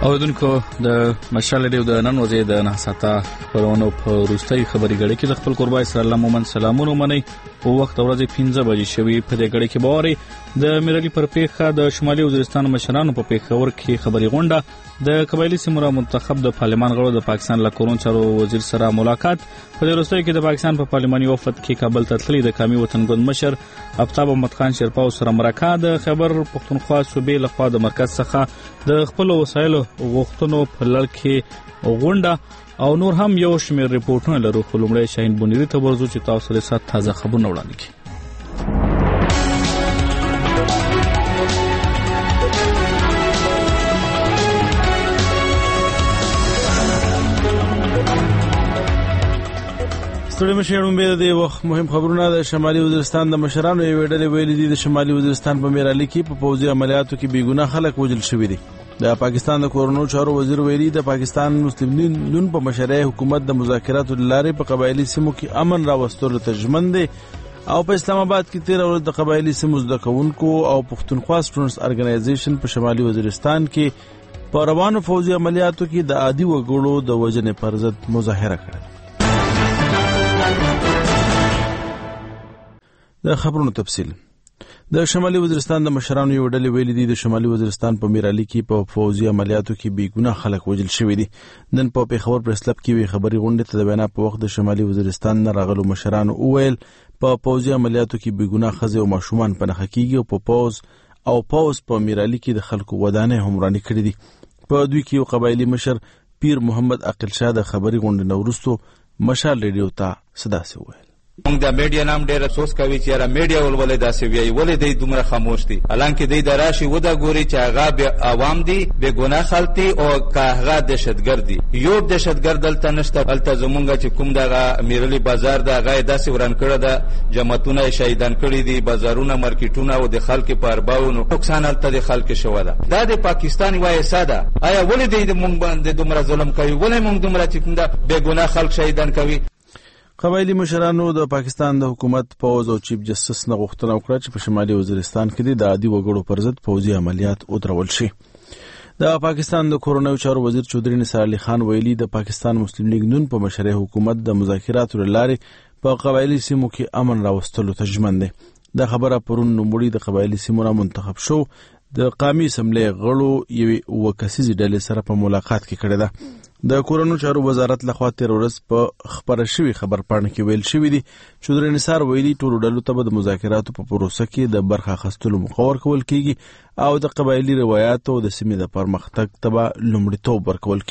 اوریدونکو د مشال ریډیو د نن ورځې د 9 ساعته پرونو په وروستۍ خبري غړي کې د خپل قربای سره الله مومن سلامونه مني او وخت ورځې 15 بجې شوي په دې غړي کې باوري د میرالي پر پیخه د شمالي وزیرستان مشرانو په پیښور کې خبري غونډه د قبایلی سیمو منتخب د پارلمان غړو د پاکستان له کورون چارو وزیر سره ملاقات په وروستۍ کې د پاکستان په پارلماني وفد کې کابل ته تللی د قومي وطنګوند مشر آفتاب احمد خان شیرپاو سره مرکه د خیبر پختونخوا صوبې لخوا د مرکز څخه د خپل وسایلو غوښتنو په لړ کې غونډه او نور هم یو شمېر ریپورتونه لرو خو لومړی شاهین بونیری ته ورځو چې تاسو سره تازه خبرونه وړاندې کړي. ستړي مشرانو به د وخت مهم خبرونه د شمالي وزیرستان د مشرانو یو ډلې ویلي دي د شمالي وزیرستان په میرالي کې په پوځي عملیاتو کې بیګناه خلک وژل شوي دي. د پاکستان د کورونو چارو وزیر ویلي د پاکستان مسلمانین په مشرۍ حکومت د مذاکراتو لارې په قبایلی سیمو کې امن راوستلو ته ژمن دي او په اسلام آباد کې 13 ورځې د قبایلی سیمو زده کوونکو او پښتونخوا سټوډنټس ارګنایزیشن په شمالي وزیرستان کې په روانو فوجي عملیاتو کې د عادي وګړو د وژنې پر ضد مظاهره کړې. د خبرونو تفصیل د شمالي وزیرستان د مشرانو یو ډلې ویلي دي د شمالي وزیرستان په میرالي کې په فوجي عملیاتو کې بیګناه خلک وژل شوي دي. نن په پیښور پریس کلب کې وی خبري غونډه ته د وینا په وخت د شمالي وزیرستان نه راغلو مشرانو وویل په فوجي عملیاتو کې بیګناه ښځې او ماشومان په نښه کیږي او په پوز په میرالي کې د خلکو ودانې هم رانې کړې دي. په دوی کې یو قبایلی مشر پیر محمد عقل شاه د خبري غونډې نه وروسته مشال ریډیو ته صداسه وویل موږ د میډیا نام ډېر افسوس کوي چې را میډیا ولولې داسې ویي ولې دوی دومره خاموش دي حالانکه دوی د راشي ودا ګوري چې هغه به عوام دي به ګناه خلتي او هغه دهشتګرد دي یو دهشتګرد دلته نشته بلته زمونږ چې کوم دغه میرلی بازار د هغه داسې وران کړه د جماعتونه شهیدان کړي دي بازارونه مارکیټونه او د خلکو په ارباو نقصان هلته د خلکو شو ده دا د پاکستان وایي ساده آیا ولې دوی موږ باندې دومره ظلم کوي ولې موږ دومره چې کوم د به ګناه خلک شهیدان کوي. قبایلی مشرانو د پاکستان د حکومت پوز او چیف جسټس نه غوښتنه وکړه چې په شمالي وزیرستان کې د عادي وګړو پر ضد پوځي عملیات ودرول شي. د پاکستان د کورونو چارو وزیر چودري نثار علي خان ویلي د پاکستان مسلم لیگ نون په مشرۍ حکومت د مذاکراتو لارې په قبایلی سیمو کې امن راوستلو ته ژمن دی. د خبره پرون نوموړي د قبایلی سیمو منتخب شو د قومي اسمبلی غړو یو وکسیزي ډلې سره په ملاقات کې کړې ده. د کورونو چارو وزارت لخوا 13 ورځې په خبره شوی خبر پاڼه کې ویل شوی دی چودري نثار ویلي ټولو ډلو ته د مذاکراتو په پروسه کې د برخه اخیستلو مخور کول کیږي او د قبایلی روایتو د سیمې د پرمختګ ته لومړیتوب ورکول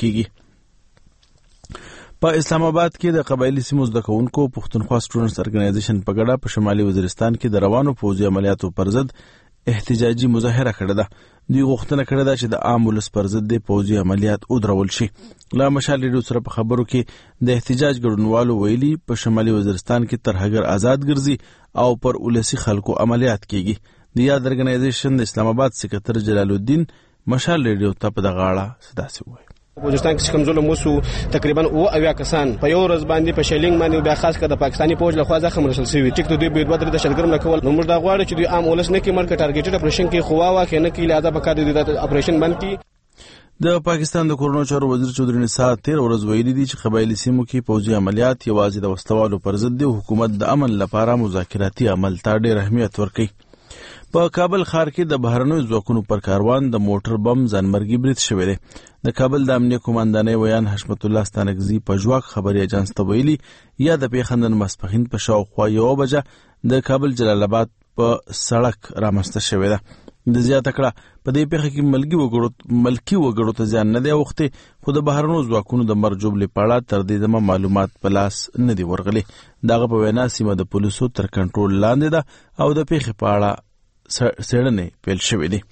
کیږي. په اسلام آباد کې د قبایلی سیمو زده کوونکو پښتونخوا سټوډنټس ارګنایزیشن په ګډه په شمالي وزیرستان کې د روانو فوجي عملیاتو پر ضد احتجاجي مظاهره کړې ده. دوی غوښتنه کړې ده چې د عام ولس پر ضد د فوجي عملیات ودرول شي. لا مشال ریډیو سره په خبرو کې د احتجاج ګډونوالو ویلي په شمالي وزیرستان کې ترهګر آزاد ګرځي او پر ولسی خلکو عملیات کیږي. د یاد ارګنایزیشن د اسلام آباد سکرټر جلال الدین مشال ریډیو ته په دغه اړه صداسه وایي وزیرستان کې کوم ظلم وسو تقریبا او اویا کسان په یو ورځ باندې په شیلینګ باندې بیا خاص کړه د پاکستاني فوج له خوا ځخم رسول شوی ټیک ته دوی به دوه درې شلګرم نکول نو موږ دا غواړو چې دوی عام ولس نه کې مرکه ټارګټډ اپریشن کې خوا واکه نه کې لازم پکې د اپریشن باندې د پاکستان د کورونو چارو وزیر چودري نثار 13 ورځ ویلي دي چې قبایلی سیمو کې فوجي عملیات یوازې د وسلوالو پر ضد د حکومت د امن لپاره مذاکراتي عمل ته ډېر اهمیت ورکوي. په کابل ښار کې د بهرنیو ځواکونو پر کاروان د موټر بم ځانمرګي برید شوی دی. د کابل د امنیه قومندانۍ ویان حشمت الله ستانکزي په ژواک خبري اجانس ته ویلي یا د پیښندن مسپخین په شاوخوا 1 بجه د کابل جلال آباد په سړک رامنځته شوی ده. د زیاته کړه په دې پیښه کې ملکی وګړو ته ځان نه دی اوښتی خو د بهرنیو ځواکونو د مرګ جوړې په اړه تر دې دمه معلومات په لاس نه دی ورغلي. دغه په وینا سیمه د پولیسو تر کنټرول لاندې ده او د پیښې په اړه څېړنې پیل شوې دي.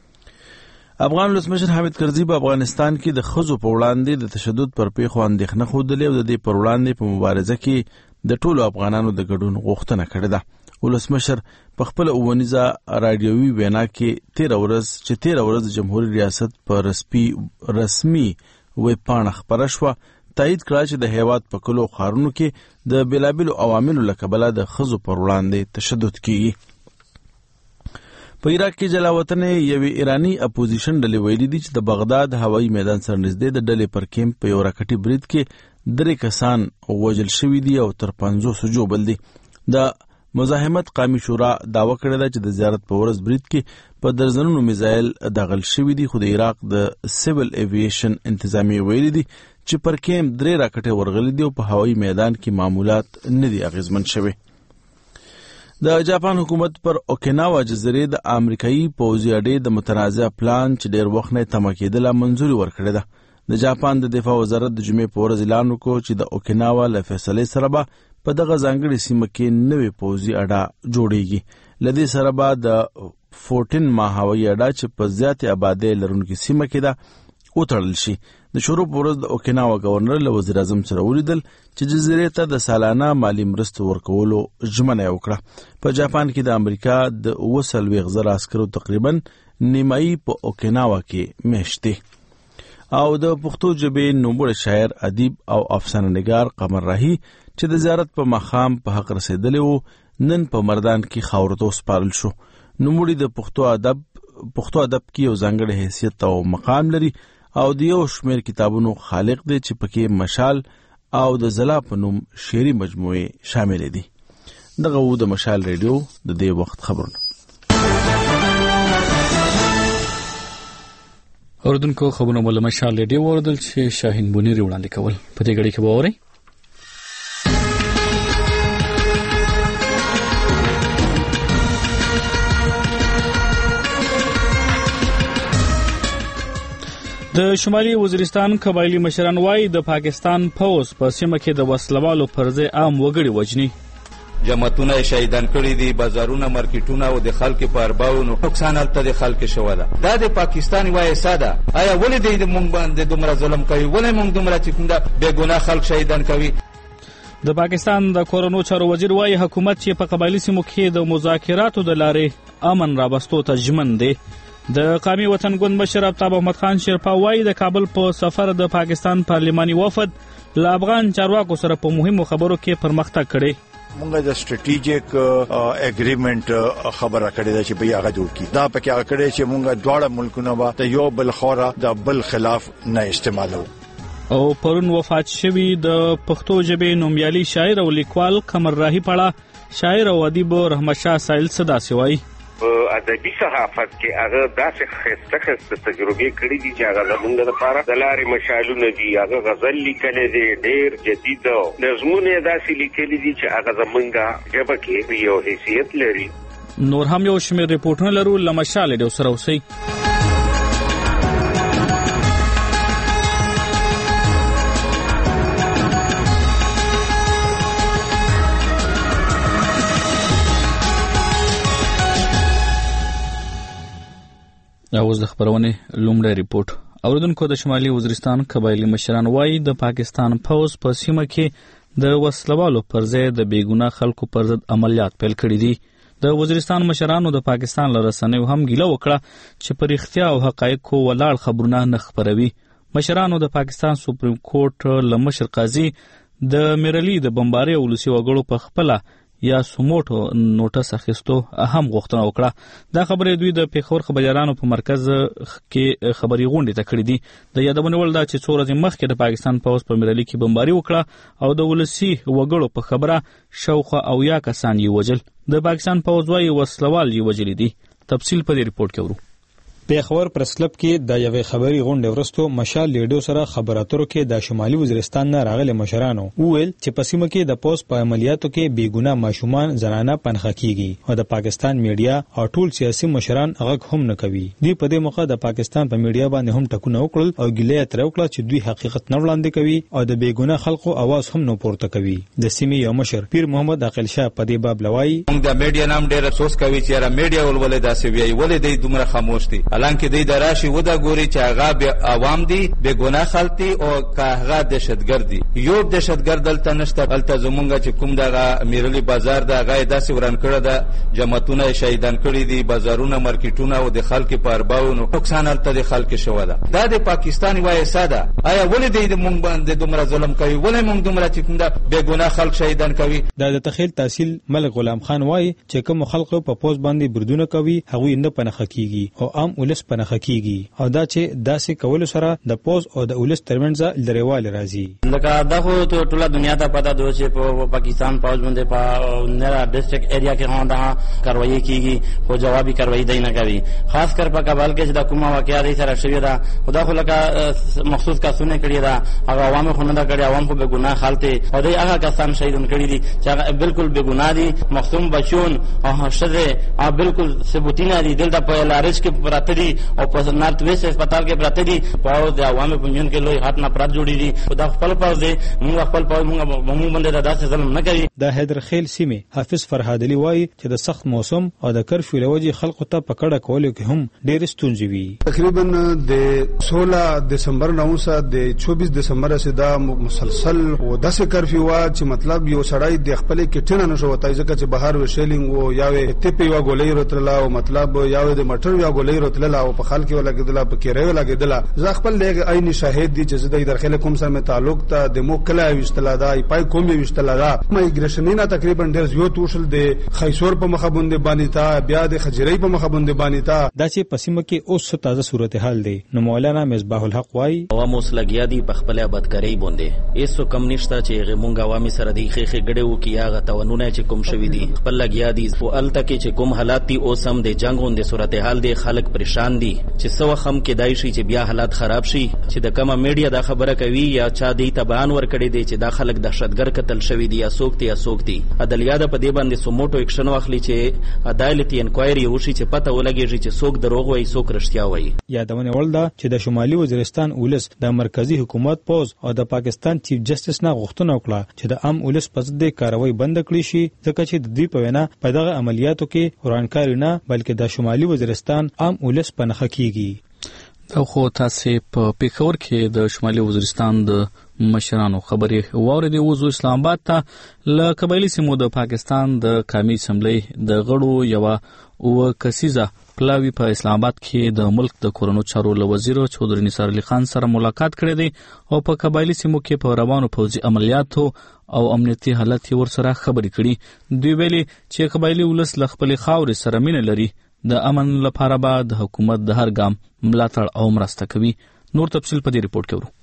افغان ولسمشر حامد کرزي په افغانستان کې د ښځو په وړاندې د تشدد پر پیښو اندېښنه ښودلې او د دې پر وړاندې په مبارزه کې د ټولو افغانانو د ګډون غوښتنه کړې ده. ولسمشر په خپل اوونیزه رادیوي وینا کې 13 ورځ د جمهوریت ریاست په رسمي ویب پاڼه خپره شوه تایید کړه چې د هیواد په کلو ښارونو کې د بېلابېلو عواملو له کبله د ښځو پر وړاندې تشدد کیږي. په عراق کې جلاوطنې یوې ایرانی اپوزیشن ډلې ویلي دي چې د بغداد هوایي میدان سره نږدې د ډلې پر کیمپ په یو راکټي برید کې 3 کسان وژل شوي دي او تر 500 ژوبل دي. د مزاحمت قومي شورا دعوه کړې ده چې د زیارت په ورځ برید کې په درزنونو میزایل داغل شوي دي، خو د عراق د سیول ایویشن انتظامیه ویلي دي چې پر کیمپ 3 راکټې ورغلي دي او په هوایي میدان کې معمولات نه دي اغیزمن شوي. د جاپان حکومت پر اوکیناوا جزیرې د امریکایي پوځي اډې د متنازع پلان چې ډېر وخت نه تمه کېدله منظوري ورکړې ده. د جاپان د دفاع وزارت د جمعې په ورځ اعلان وکړ چې د اوکیناوا له فیصلې سره به په دغه ځانګړې سیمه کې نوې پوځي اډه جوړیږي. له دې سره به د فورټین ما هوایي اډه چې په زیاتې آبادۍ لرونکې سیمه کې ده وتړل شي. د شروع په ورځ د اوکیناوا گورنر له وزیر اعظم سره ولیدل چې جزیرې ته د سالانه مالی مرستو ورکولو ژمنه یې وکړه. په جاپان کې د امریکا د 40,000 عسکرو تقریبا نیمایي په اوکیناوا کې میشت دي. او د پښتو ژبې نوموړی شاعر، ادیب او افسانه نګار قمر راهی چې د زیارت په مقام په حق رسیدلی وو نن په مردان کې خاورو ته وسپارل شو. نوموړی د پښتو ادب کې یو ځانګړی حیثیت او مقام لري او د یو شمېر کتابونو خالق دی چې پکې مشال او د زلا په نوم شعري مجموعې شامل دي. دغه و د مشال ریډیو د دې وخت خبرونه. اوردونکو خبرونه مول مشال ریډیو وردل چې شاهین بونیری وړاندې کول. په دې غړي کې به اورئ د شمالي وزیرستان قبایلی مشران وايي د پاکستان پوز په سیمه کې د وسلوالو پر ځای عام وګړي وژني. جماعتونه شهیدان کړي دي، بازارونه، مارکیټونه او د خلکو په ارباونو نقصان هلته د خلکو شوه ده. دا د پاکستان وایي ساده آیا ولې د موږ باندې دومره ظلم کوي؟ ولې موږ دومره چې کوم ده بې ګناه خلک شهیدان کوي؟ د پاکستان د کورونو چارو وزیر وايي حکومت چې په قبایلی سیمو کې د مذاکراتو د لارې امن رابستو ته ژمن دی. د قومي وطن ګوند مشر آفتاب احمد خان شیرپا وايي د کابل په سفر د پاکستان پارلماني وفد له افغان چارواکو سره په مهمو خبرو کې پرمختګ کړي. مونږ د سټریټیجیک اګریمنت خبره کړې ده چې بیا هغه جوړ کی. دا پکې هغه کړې چې مونږ دواړه ملکونه به د یو بل خورا د بل خلاف نه استعمالو. او پرون وفات شوی د پښتو ژبې نومیالي شاعر او لیکوال قمر راهی پړه شاعر او ادیب رحمت شاه سایل صدا سوای. ادبي صحافت کې هغه داسې خسته تجربې کړې دي چې هغه زمونږ لپاره د لارې مشالونه دي. هغه غزل لیکلی دی ډېر جدید او نظمونه داسې لیکلي دي چې هغه زمونږ ژبه کې یو حیثیت لري. نور هم یو شمېر ریپورټونه لرو له مشال ډېو سره اوسئ. اوس د خبرونه لومړی ریپورت. اوردونکو د شمالي وزیرستان قبایلی مشران وايي د پاکستان پوز په سیمه کې د وسلوالو پر ځای د بیګناه خلکو پر ضد عملیات پیل کړي دي. د وزیرستان مشرانو د پاکستان له رسنیو هم ګیله وکړه چې پر اختیا او حقایقو ولاړ خبرونه نه خپروي. مشرانو د پاکستان سپریم کورټ له مشر قاضي د میرلی د بمباري ولسی وګړو په خپل یا سوموټو نوټس اخیستو هم غوښتنه وکړه. دا خبرې دوی د پیښور خبريالانو په مرکز کې خبري غونډې ته کړې دي. د یادونه ول دا چې 4 ورځې مخکې د پاکستان پوز په میرلی کې بمباري وکړه او د ولسی وګړو په خبره شاوخوا 10 کسان یې وژل. د پاکستان پوز وايي وسلوال یې وژلي دي. تفصیل په دې ریپورت کې ورو. پیښور پریس کلب کې د یوې خبري غونډې ورستو مشال لیډو سره خبراترو کې د شمالي وزیرستان نه راغلي مشرانو وویل چې په سیمه کې د پوز په عملیاتو کې بیګناه ماشومان زنانه پنځه کیږي او د پاکستان میډیا او ټول سیاسي مشران هغه هم نه کوي. دوی په دې موقع د پاکستان په میډیا باندې هم ټکونه وکړل او ګیله تر وکړه چې دوی حقیقت نه وړاندې کوي او د بیګناه خلکو आवाज هم نه پورته کوي. د سیمې یو مشر پیر محمد عاقل شاه په دې باب لوي د میډیا نام ډېر افسوس کوي چې را میډیا ولولې داسې ویي ولې دوی دومره خاموش دي. الانکه دی دراشي ودا ګوري چې هغه به عوام دي به ګناه خلتي او که هغه دهشتګرد دي. یو دهشتګرد دلته نشته، دلته زمونږ چې کوم دغه میرلی بازار دا غي داسې وران کړه د جماعتونه شهیدان کړي دي، بازارونه مارکیټونه او د خلک په ارباونو نقصان الته د خلک شو ده. دا د پاکستان وای ساده آیا ولې د مونږ باندې دومره ظلم کوي؟ ولې مونږ دومره چې کوم دا بے ګناه خلک شهیدان کوي؟ دا د تخیل تحصیل ملک غلام خان وای چې کوم خلک په پوز باندې بردونه کوي هغه نه پنهخ کیږي او عام ولس پنهخ کیږي او دا چې داسې کول سره د پوز او د ولس ترمنځ لریوال راځي. لکه دا خو ټوله دنیا ته پتا ده چې په پاکستان پوز باندې په نرا ډیسټریکټ ایریا کې هغه کاروایی کیږي خو جوابي کاروایی دی نه کوي، خاص کر په کابل کې چې دا کومه واقعیا دي سره شوی دا خدا خو لکه مخصوص کاسونه کړی دا هغه عوام خو نه دا کړی، عوام خو به ګناه خالته او دای هغه کسان شهیدون کړی دي چې هغه بالکل به ګناه دي، معصوم بچون او شذ بالکل ثبوتینه دي دلته په لارج کې پراته دي او په نارت ویسټ هسپتال کې پراته دي، په د عوامو په جون کې لوی هات نه پرات جوړی دي. خدا خپل پاو دي موږ خپل پاو موږ باندې داسې ظلم نه کوي. د حیدرخیل سیمه حافظ فرهاد علي وایي چې د سخت موسم او د کرفیو لوجه خلکو ته پکړه کولو کې هم ډېر ستونزې وي. تقریبا د 16 دسمبر نه اوسه د 24 دسمبر سره دا مسلسل او داسې کرفیو وا چې مطلب یو سړی د خپل کټنه نشو وتای ځکه چې بهر وشلینګ او یاوه تپی وا ګولې رتلا او مطلب یاوه د مټر یا ګولې رتلا او په خلک ولګیدلا په کېره ولګیدلا. زه خپل لګ عین شاهد دي چې د درخله کوم سره تعلق ته د موکلا وشتلا دا پای کوم وشتلا دا مایګریشنینا تقریبا ډیر زیات وشل د خیسور په مخبوند باندې تا بیا د خجری په مخبوند باندې تا دا چې پسیمه کې اوس تازه صورتحال دی. نو مولانا مصباح الحق وای عوام اوس لګیا دي په خپل بدکاری باندې ایسو کم نشته چې غمونګ عوامي سره دی خېخې ګډو کې هغه تونونه چې کوم شوی دي خپل لګیا دي او الته کې چې کوم حالات دي اوس هم د جنگون د صورتحال دی، خلک پریشان دي چې سو خم کې دای شي چې بیا حالات خراب شي چې د کومه میډیا دا خبره کوي یا چا دی ته بیان ورکړي دي چې دا خلک دهشتګر قتل شوی دي یا سوکتي عدالت په دې باندې سموټو اکشن واخلي چې عدالتي انکوایري وشي چې پته ولګي چې څوک دروغ وایي څوک رښتیا وایي. یادونه ولدا چې د شمالي وزیرستان ولس د مرکزی حکومت پوز او د پاکستان چیف جسټس نه غوښتنه وکړه چې د عام ولس په ضد کاروایی بند کړي شي ځکه چې د دې په وینا په دغه عملیاتو کې ورانکاری نه بلکې د شمالي وزیرستان عام ولس په نخښه کیږي. او خو تاسو په پیښور کې د شمالي وزیرستان د مشرانو خبرې واورېدې. وزو اسلام آباد ته له قبایلی سیمو د پاکستان د قومي اسمبلی د غړو یو او کسیزه پلاوی په اسلام آباد کې د ملک د کورونو چارو له وزیر چودري نثار علي خان سره ملاقات کړې دي او په قبایلی سیمو کې په روانو پوځي عملیاتو او امنیتي حالت ورسره خبرې کړي. دوی ویلي چې قبایلی ولس له خپل خاورې سره مینه لري، د امن لپاره به د حکومت د هر ګام ملاتړ او مرسته کوي. نور تفصیل په دې ریپورت کې ورو.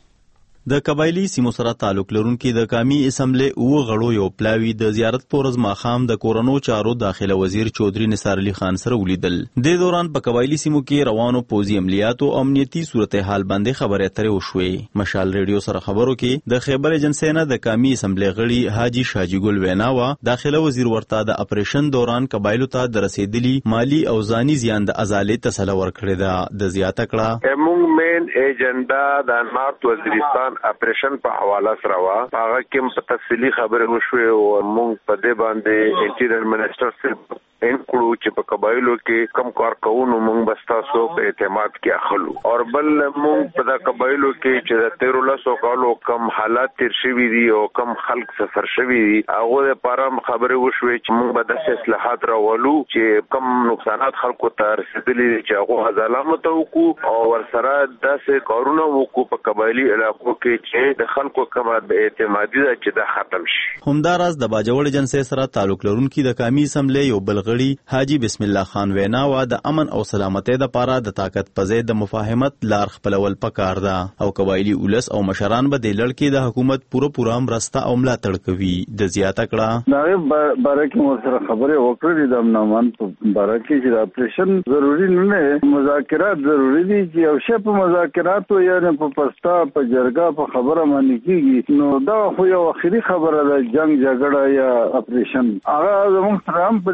د قبایلی سیمو سره تعلق لرونکي د قومي اسمبلی او غړو یو پلاوی د زیارت پورز ماخام د کورونو چارو داخله وزیر چودري نثار علي خان سره ولیدل. د دوران په قبایلی سیمو کې روانو پوځي عملیاتو او امنیتي صورتحال باندې خبرې اترې وشوې. مشال ریډیو سره خبرو کې د خیبر ایجنسی نه د قومي اسمبلی غړي حاجی شاجی ګل ویناوا داخله وزیر ورته د اپریشن دوران قبایلو ته د رسیدلی مالی او ځاني زیان د ازالې تسلی ورکړې ده. د زیاته کړه موږ مین ایجنډا د نارت وزیرستان اپریشن په حواله سره وا هغه کې په تفصیلی خبره وشوي او موږ په دې باندې انټیریئر منسٹر سره انکلو چې په قبایلو کې کم کارکونو موږ بستاسو په اعتماد کې اخلو او بل موږ په د قبایلو کې چې د 1300 کالو کم حالات تیر شوي دي او کم خلک سفر شوي دي هغه لپاره خبره وشوي چې موږ به د اصلاحات راولو چې کم نقصانات خلکو ته رسیدلي چې هغه ځلامت وکړو او ورسره داسې کارونه وکړو په قبایلی علاقو کې چې د خلکو کومه اعتمادي ده چې دا ختم شي. همداراز د باجوړ جنسي سره تعلق لرونکي د قومي اسمبلی یو بل حاجی بسم الله خان ویناوا د امن او سلامتۍ لپاره د طاقت په ځای د مفاهمت لار خپلول پکار ده او قبایلی ولس او مشران به د لړ کې د حکومت پوره مرسته او ملاتړ کوي. د زیاته کړه دا بارکه مو سره خبره وکړې د امنمان په بارکه چې اپریشن ضروری نه مذاکرات ضروری دي چې او شپ مذاکرات یا نه په پستا په جرګه په خبره باندې کیږي. نو دا خو یو اخري خبره ده، جنگ جګړه یا اپریشن هغه زموږ سره هم په دې کې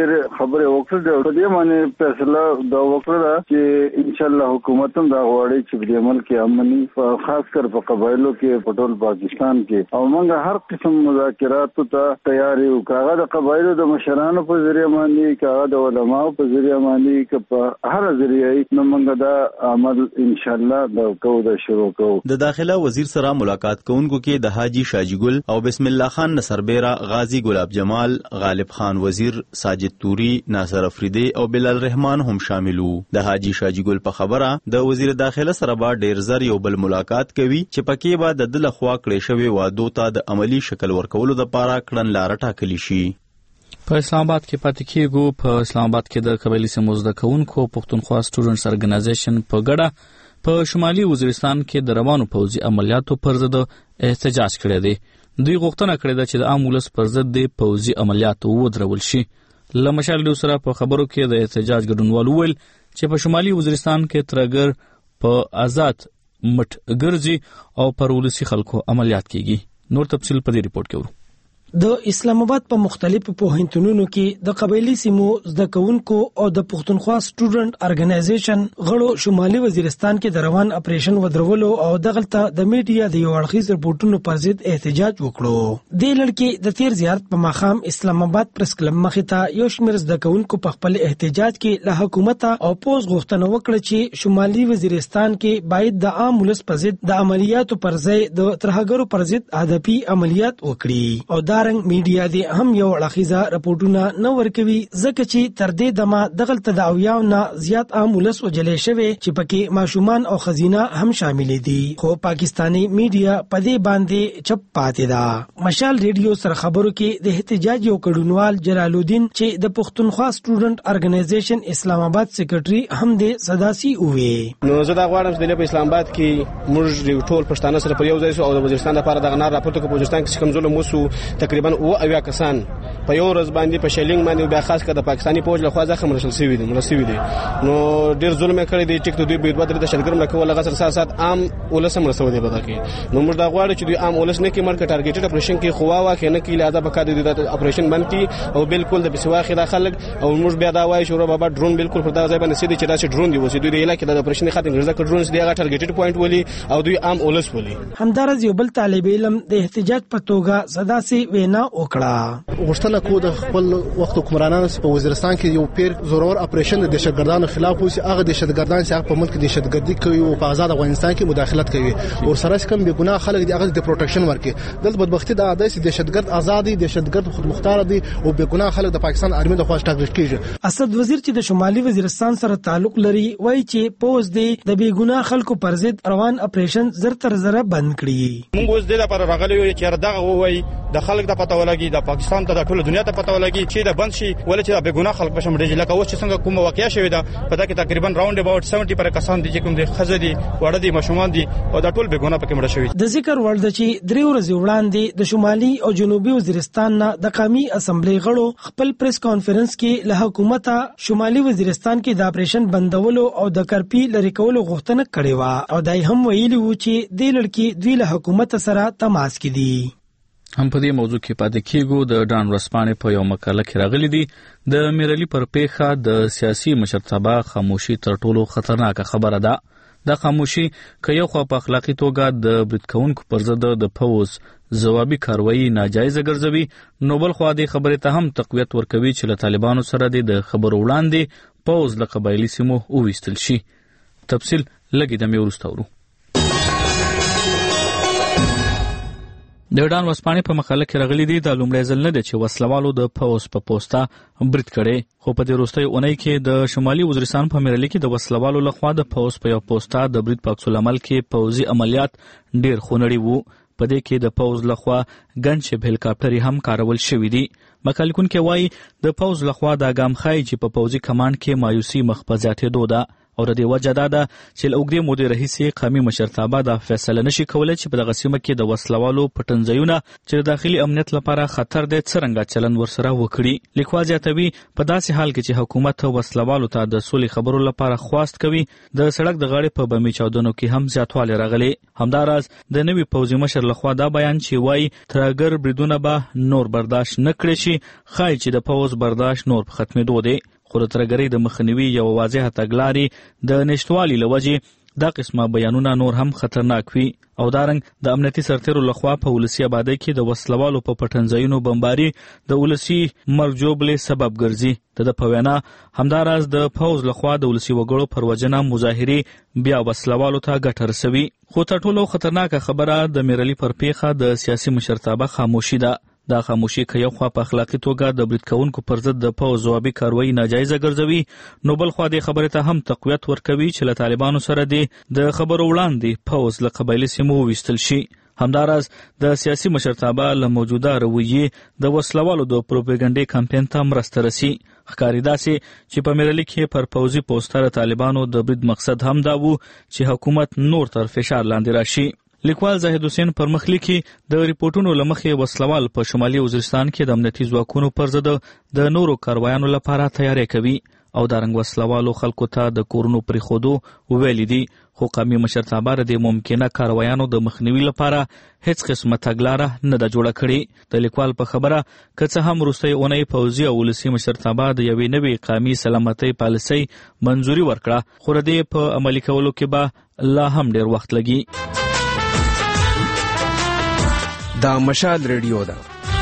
ډېر خبره وکړه د دې باندې فیصله دا وکړه چې ان شاء الله حکومت هم دا غواړي چې په عمل کې امني خاص کر په قبایلو کې په ټول پاکستان کې او موږ هر قسم مذاکرات ته تیار یو کاغه د قبایلو د مشرانو په ذریعہ باندې کاغه د علماو په ذریعہ باندې که په هر ذریعہ نو موږ دا عمل ان شاء الله د شروع کوو. د داخله وزیر سره ملاقات کوونکو کې د حاجی شاجی ګل او بسم الله خان نصربیرا، غازی ګلاب جمال، غالب خان وزیر، ساجد توری، ناصر افریدی او بلال رحمان هم شامل وو. د حاجی شاجی ګل په خبره د وزیر داخله سره به ډیر زر یو بل ملاقات کوي چې پکې به د دله خوا کړې شوی وادو ته د عملی شکل ورکولو لپاره کړنلاره ټاکلي شي. په اسلام آباد کې پاتې کېږو. په اسلام آباد کې د قبایلي سیمو زده کوونکو پښتونخوا سټوډنټس ارګنایزیشن په ګډه په شمالي وزیرستان کې د روانو پوځي عملیاتو پر ضد احتجاج کړی دی. دوی غوښتنه کړې ده چې د عام ولس پر ضد د پوځي عملیاتو ودرول شي. له مشال ډیو سره په خبرو کې د احتجاج ګډونوالو وویل چې په شمالي وزیرستان کې ترګر په آزاد مټ ګرځي او پر ولسي خلکو عملیات کیږي. نور تفصیل په دې ریپورت کې ورو. د اسلام آباد په مختلفو پوهنتونونو کې د قبایلی سیمو زده کوونکو او د پښتونخوا سټوډنټ ارګنایزیشن غړو شمالي وزیرستان کې د روان اپریشن ودرولو او دغلطه د میډیا د یو اړخیز رپورټونو پر ضد احتجاج وکړو. د لړکې د تیر زیارت په مخام اسلام آباد پریس کلب مخې ته یو شمېر زده کوونکو په خپل احتجاج کې له حکومت او پوز غوښتنه وکړه چې شمالي وزیرستان کې باید د عام ولس پر ضد د عملیاتو پر ځای د ترهګرو پر ضد هدفي عملیات وکړي او رنګ میډیا دې هم یو اړخیزه رپورټونه نه ورکوي ځکه چې تر دې دمه دغلطه د اویاو نه زیات عام ولس وجلې شوی چې پکې ماشومان او خزینه هم شامل دي. خو پاکستانی میډیا په دې باندې چپ پاتې ده. مشال ریډیو سره خبرو کې د احتجاج یو کډونوال جلال الدین چې د پښتونخوا سټوډنټ ارګنایزیشن اسلام آباد سیکریټري هم د صداسي وې نو زه دا غواړم چې د اسلام آباد کې موږ ټول پښتانه سره پر یو ځای او د وزیرستان لپاره د غنار راپورټ کو وزیرستان کې کوم ظلم وسو تقریبا او اویا کسان په یو ورځ باندې په شیلینګ باندې بیا خاص کر د پاکستانی فوج له خوا ځخه مرشل شوی دي نو ډیر ظلم کړی دی. ټیک ته دوی به د شلګرم لکه غسر سات عام ولسم رسو دی بده کې نو موږ دا غواړو چې دوی عام ولس نه کې مرکه ټارګټډ اپریشن کې خوا واکه نه کې لازم بکاده د اپریشن باندې او بالکل د بسواخ داخل او موږ بیا دا وایو چې بابا ډرون بالکل پر دا ځای باندې سیدي چې دا چې ډرون دی وسی دوی د علاقې د اپریشن خاطر ځکه ډرونز دی هغه ټارګټډ پوینټ ولي او دوی عام ولس ولي. همدارز یو بل طالب علم د احتجاج په توګه صداسي وینا وکړه. غوښتنه کو د خپل وخت حکمرانانو په وزیرستان کې یو پیر زورور اپریشن د دهشتګردانو خلاف وسی هغه دهشتګردان چې په ملک دهشتګردي کوي او په آزاد افغانستان کې مداخلت کوي او سره کوم به ګناه خلک دی هغه د پروټیکشن ورکي. دلته بدبختی د عادي دهشتګرد آزادي دهشتګرد خود مختار دي او به ګناه خلک د پاکستان آرمي د خواش ټاکل کیږي. اسد وزیر چې د شمالي وزیرستان سره تعلق لري وایي چې پوز دی د بی ګناه خلکو پر ضد روان اپریشن زر تر زره بند کړي. موږ اوس د لپاره راغلي یو چې دغه وایي د خلک د پته ولګي د پاکستان ته د ټول دنیا ته پته ولګي چې د بند شي ولې چې د بګونه خلک په شمډي لکه اوس چې څنګه کومه واقعیا شوې ده په دا کې تقریبا راوند اباوت 70 پر کسان دي چې کوم د خزدي وړه دي مشومان دي او د ټول بګونه پکې مړ شوی. د ذکر وړ د چې درې ورځې وړاندې د شمالي او جنوبي وزیرستان نه د قومي اسمبلی غړو خپل پریس کانفرنس کې له حکومت شمالي وزیرستان کې د اپریشن بندولو او د کرپی لری کولو غوښتنه کړې و او دای هم ویلي و چې د لړکی دوی له حکومت سره تماس کې دي. هم په دې موضوع کې پاتې کېږو. د ډان ورسپانې په یو مقاله کې راغلي دي د میرلی پر پیخه د سیاسي مشرتابه خاموشي تر ټولو خطرناکه خبره ده. دا خاموشي که یو خوا په اخلاقی توګه د برید کوونکو پر ضد د پوز ځوابي کاروایی ناجایزه ګرځوي نو بل خوا دې خبرې ته هم تقویت ورکوي چې له طالبانو سره د خبرو وړاندې پوز له قبایلي سیمو وویستل شي. تفصیل لږ دمې وروسته ورو. د ډان وسپانې په مقاله کې راغلي دي د لومړي ځل نه دی چې وسلوالو د پوز په پوسټا برید کړي خو په دې وروستۍ اونۍ کې د شمالي وزیرستان په میرلی کې د وسلوالو لخوا د پوز په یو پوسټا د برید په عکس العمل کې پوځي عملیات ډیر خونړي وو. په دې کې د پوز لخوا ګنشپ هلیکاپټر هم کارول شوی دي. مقاله لیکونکي وایي د پوز لخوا دا ګام ښایي چې په پوځي کمانډ کې مایوسي مخ په زیاتېدو ده او د دې وجه دا ده چې له اوږدې مودې راهیسې قومي مشرتابه دا فیصله نشي کولی چې په دغه سیمه کې د وسلوالو پټنځایونه چې د داخلي امنیت لپاره خطر دی څرنګه چلند ورسره وکړي. لیکوال زیاتوي په داسې حال کې چې حکومت وسلوالو ته د سولې خبرو لپاره خواست کوي د سړک د غاړې په بمي چاودنو کې هم زیاتوالی راغلی. همداراز د نوي پوځي مشر لخوا دا بیان چې وایي ترهګر بریدونه به نور برداشت نه کړي شي ښایي چې د پوځ برداشت نور په ختمېدو دی. خو د ترهګرۍ د مخنیوي یوه واضحه تګلارې د نشتوالي له وجې دا قسمه بیانونه نور هم خطرناک وي او دارنګ د امنیتي سرتیرو لخوا په ولسي آبادۍ کې د وسلوالو په پټنځایونو بمباري د ولسي مرګ ژوبلې سبب ګرځي. د په وینا همداراز د پوځ لخوا د ولسي وګړو پر وجنه مظاهرې بیا وسلوالو ته ګټه رسوي. خو تر ټولو خطرناکه خبره د میرلي پر پیښه د سیاسي مشرتابه خاموشي ده. دا خاموشي که یو خوا په اخلاقي توګه د برید کوونکو پر ضد د پوځ ځوابي کاروایي ناجایزه ګرځوي نو بل خوا دې خبرې ته هم تقویت ورکوي چې له طالبانو سره د خبرو وړاندې پوځ له قبایلي سیمو وویستل شي. همداراز د سیاسي مشرتابه له موجوده رویې د وسلوالو د پروپاګانډي کمپاین ته مرسته رسي. ښکاري داسې چې په میرلي کې پر پوځي پوسټر طالبانو د برید مقصد هم دا و چې حکومت نور تر فشار لاندې راشي. لیکوال زاهد حسین پر مخ لیکي د ریپورتونو له مخې وسلوال په شمالي وزیرستان کې د امنیتي ځواکونو پر ضد د نورو کاروایانو لپاره تیاری کوي او دارنګ وسلوالو خلکو ته د کورونو پرېښودو ویلي دي. خو قومي مشرتابه د ممکنه کاروایانو د مخنیوي لپاره هیڅ قسمه تګلاره نه ده جوړه کړې. د لیکوال په خبره که څه هم وروستۍ اونۍ پوځي او ولسي مشرتابه د یوې نوې قومي سلامتۍ پالیسۍ منظوري ورکړه خو د دې په عملي کولو کې به لا هم ډېر وخت لګي. دا مشال ریډیو ده.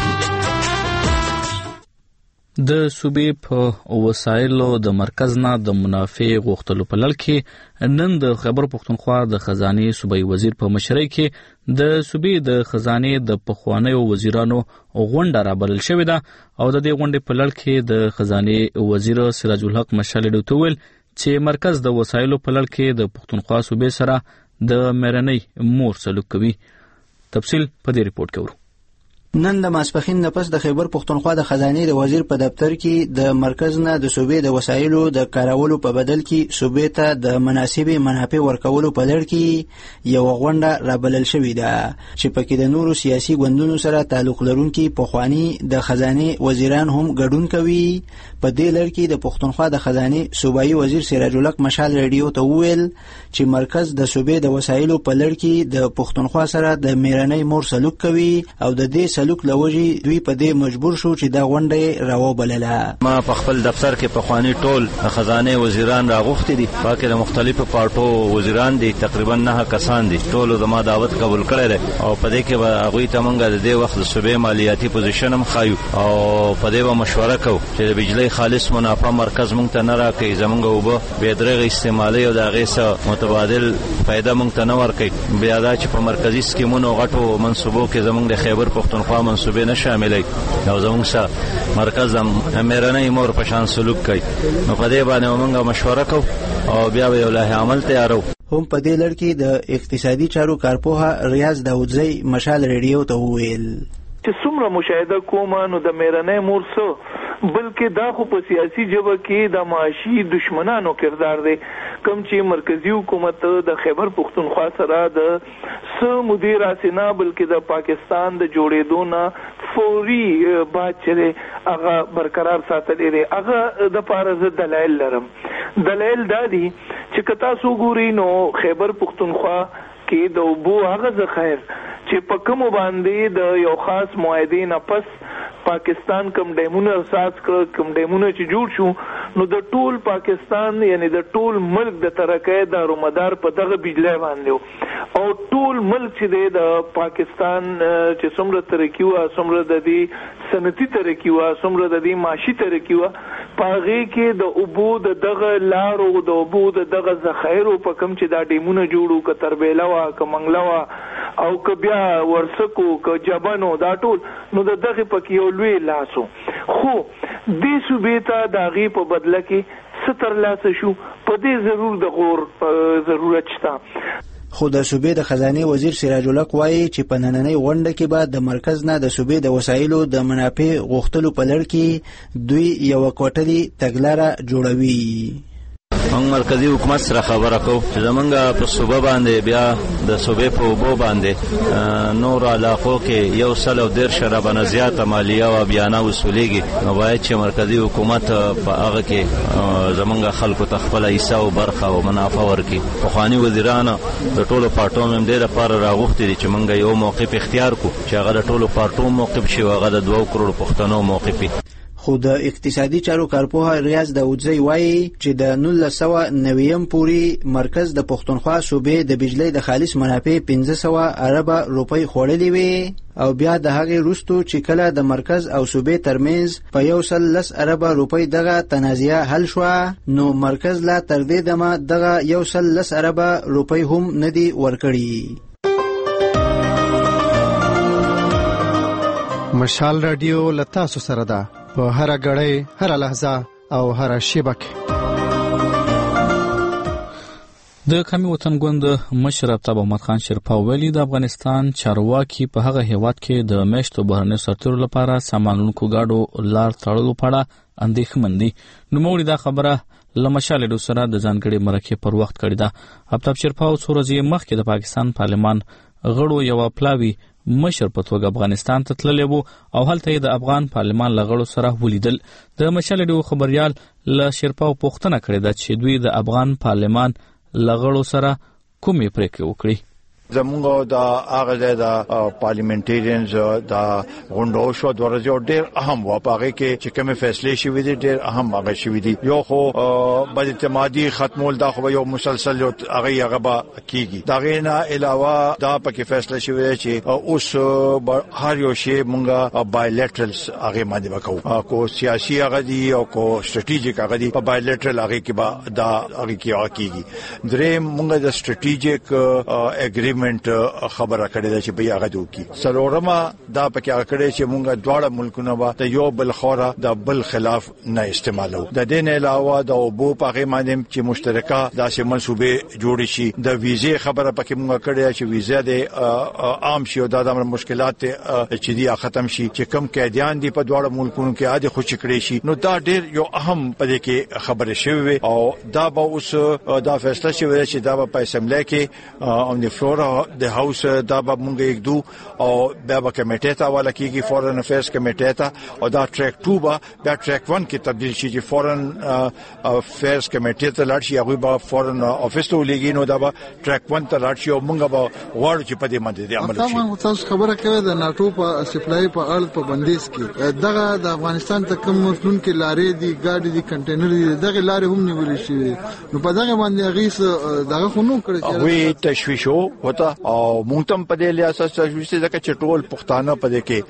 د صوبې په وسایلو د مرکز نه د منافع غوښتلو په لړ کې نن د خیبر پښتونخوا د خزانې صوبایي وزیر په مشرۍ کې د صوبې د خزانې د پخوانیو وزیرانو غونډه رابلل شوې ده او د دې غونډې په لړ کې د خزانې وزیر سراج الحق مشال ریډیو ته ویل چې مرکز د وسایلو په لړ کې د پښتونخوا صوبې سره د مېرنۍ مور سلوک کوي. تفصیل په دې ریپورت کې ورو. نن د ماسپخین نه پس د خیبر پښتونخوا د خزانې د وزیر په دفتر کې د مرکز نه د صوبې د وسایلو د کارولو په بدل کې صوبې ته د مناسبې منافع ورکولو په لړ کې یو غونډه رابلل شوې ده چې پکې د نورو سیاسي ګوندونو سره تعلق لرونکي پخوانی د خزانې وزیران هم ګډون کوي. په دې لړ کې د پښتونخوا د خزانې صوبایي وزیر سراج الحق مشال ریډیو ته وویل چې مرکز د صوبې د وسایلو په لړ کې د پښتونخوا سره د میرنۍ مور سلوک کوي او د دې سلوک لوجي دوی په دې مجبور شو چې دا غونډه راوبلله. ما په خپل دفتر کې پخوانی ټول خزانه وزیران راغوښتي دي باکه د مختلفو پارټو وزیران دي تقریبا 9 کسان دي ټول د ما دعوت قبول کړل او په دې کې به هغه ته مونږ د دې وخت د صوبې مالیاتي پوزیشن هم خایو او په دې به مشوره کوو چې د بجلی خالص منافع مرکز مونږ ته نه راکړي زمونږ وبو به درغه استعمالي او د هغه سره متبادل فائدہ مونږ ته نه ورکړي. بیا دا چې په مرکزی سکیمونو غټو منصوبو کې زمونږ د خیبر پښتونخوا منصوبې نه شاملې او زمونږ سره مرکز هم میرنۍ مور په شان سلوک کوي. نو په دې باندې مونږ مشوره کوو او بیا به یو لایحه عمل تیارو. هم په دې لړ کې د اقتصادي چارو کارپوه ریاض داودزی مشال ریډیو ته وویل چې څومره مشاهده کوم نو د میرنۍ مور څه بلکې دا خو په سیاسي جبهه کې د معاشي دشمنانو کردار دی کوم چې مرکزی حکومت د خیبر پښتونخوا سره د س مدیر اسنا بلکې د پاکستان د جوړېدو نه فوري بات چې هغه برقرار ساتلې دی هغه د پاره دلایل لرم. دلایل دا دي چې کتا سو ګوري نو خیبر پښتونخوا کې د وبو هغه ذخایر چې په کوم باندې د یو خاص معاهدې نه پس پاکستان کم ډیمونه اساس کړ کم ډیمونه چې جوړ شو نو د ټول پاکستان یعنی د ټول ملک د ترقې دارومدار په دغه بجلی باندې او ټول ملک چې د پاکستان چې څومره ترقی و څومره د دې صنعتي ترقی و څومره د دې معاشي ترقی و پاغه کې د اوبو د دغه لارو د اوبو د دغه ذخایر په کم چې دا ډیمونه جوړو ک تربیلا وا ک منګلا او ک بیا ورسکو ک جبانو دا ټول نو د دغه پکې یو لوی لاسو خو دې صوبې د غي په بدله کې ستر لاس شو په دې ضرور د غور ضرورت شته. خو د صوبې د خزانه وزیر سراج الحق وایي چې په نننۍ غونډه کې به د مرکز نه د صوبې د وسایلو د منافع غوښتلو په لړ کې دوی یو کوټلي تګلاره جوړوي. موږ مرکزی حکومت سره خبره کوو چې زمونږ په صوبه باندې بیا د صوبې په اوبو باندې نور علاقو کې 110 شرابانه زیاته مالیه او بیانه وصولیږي، نو باید چې مرکزی حکومت په هغه کې زمونږ خلکو ته خپل حصہ او برخه او منافع ورکړي. پخوانی وزیران د ټولو پارټو هم ډېر لپاره راغوښتي دي چې موږ یو موقف اختیار کو چې هغه د ټولو پارټو موقف شي، هغه د 2 کروڑ پښتنو موقف وي. خو د اقتصادي چارو کارپوه ریاض داودزی وایي چې د 1990 پورې مرکز د پښتونخوا صوبې د بجلی د خالص منافع 1500 ارب روپۍ خوړلې وي او بیا د هغې وروسته چې کله د مرکز او صوبې ترمنځ په 110 ارب روپۍ دغه تنازعه حل شوه، نو مرکز لا تر دې دمه دغه 110 ارب روپۍ هم نه دي ورکړي. مشال رادیو لتاسو سره ده په هر غړی، هر لحظه او هر شیبه کې. د قومي وطن ګوند مشر ابتاب احمد خان شیرپا ویلي د افغانستان چارواکي په هغه هیواد کې د میشتو بهرنیو سرتیرو لپاره سامانونکو گاډو لار تړلو په اړه اندېښمن دي. نوموړي دا خبره له مشال رادیو سره د ځانګړي مرکې پر وخت کړې ده. ابتاب شیرپا څو ورځې مخکې د پاکستان پارلمان غړو یو پلاوی مشر په توګه افغانستان ته تللی وو او هلته یې د افغان پارلمان له غړو سره ولیدل. د مشال رادیو خبریال له شیرپا پوښتنه کړې ده چې دوی د افغان پارلمان له غړو سره کومې پریکړې وکړي. زمونږ د هغه ځای د پارلیمنټریانز د غونډو شو د ورځو ډېر اهم و، په هغه کې چې کومې فیصلې شوې دي ډېر اهم هغه شوې دي. یو خو بد اعتمادي ختمول دا خو یو مسلسل هغه به کیږي. دا غینه علاوه دا پکې فیصله شوې چې اوس هر یو شی مونږه بایلیټرلز هغه باندې وکړو، کو سیاسي هغه دي او کو سټریټیجیک هغه دي. په بایلیټرل هغه کې به دا هغه کې کیږي. درې مونږ د سټریټیجیک اګریمنټ خبره کړې ده چې بیا هغه دوی سلورمه دا پکې هغه کړې چې مونږ دواړه ملکونه به د یو بل خوره د بل خلاف نه استعمالو. د دې نه علاوه د اوبو په هغه باندې چې مشترکه داسې منصوبې جوړ شي. د ویزې خبره پکې مونږ کړې چې ویزه د عام شي او د مشکلات چې دی ختم شي، چې کم قیدیان دي په دواړه ملکونو کې عادي خوشی کړي شي. نو دا ډېر یو اهم پدې کې خبره شوی او دا به اوس دا فیصله شوی چې دا په اسمبلی کې اون دی فلور د هاوس دا به مونږ یک دو او بیا به کمیټې ته حواله کیږي، فورن افیرز کمیټې ته، او دا ټریک 2 به بیا ټریک 1 کې تبدیل شي چې فورن افیرز کمیټې ته لاړ شي، هغه به فورن افیس ته ولېږي. نو دا به ټریک 1 ته لاړ شي او مونږ به غواړو چې په دې باندې عمل وشي. تاسو خبره کوي د ناتو په سپلای په اړه په بندیز کې دغه د افغانستان ته کوم مسلون کې لارې دي، ګاډي دي، کنټینر دي، دغه لارې هم نیولې شي. نو په دغه باندې هغه دغه خو نو کړی وي تشویش وته او مونږ تم په دې لیاسه تشویش ځکه چې ټول پښتانه په دې کې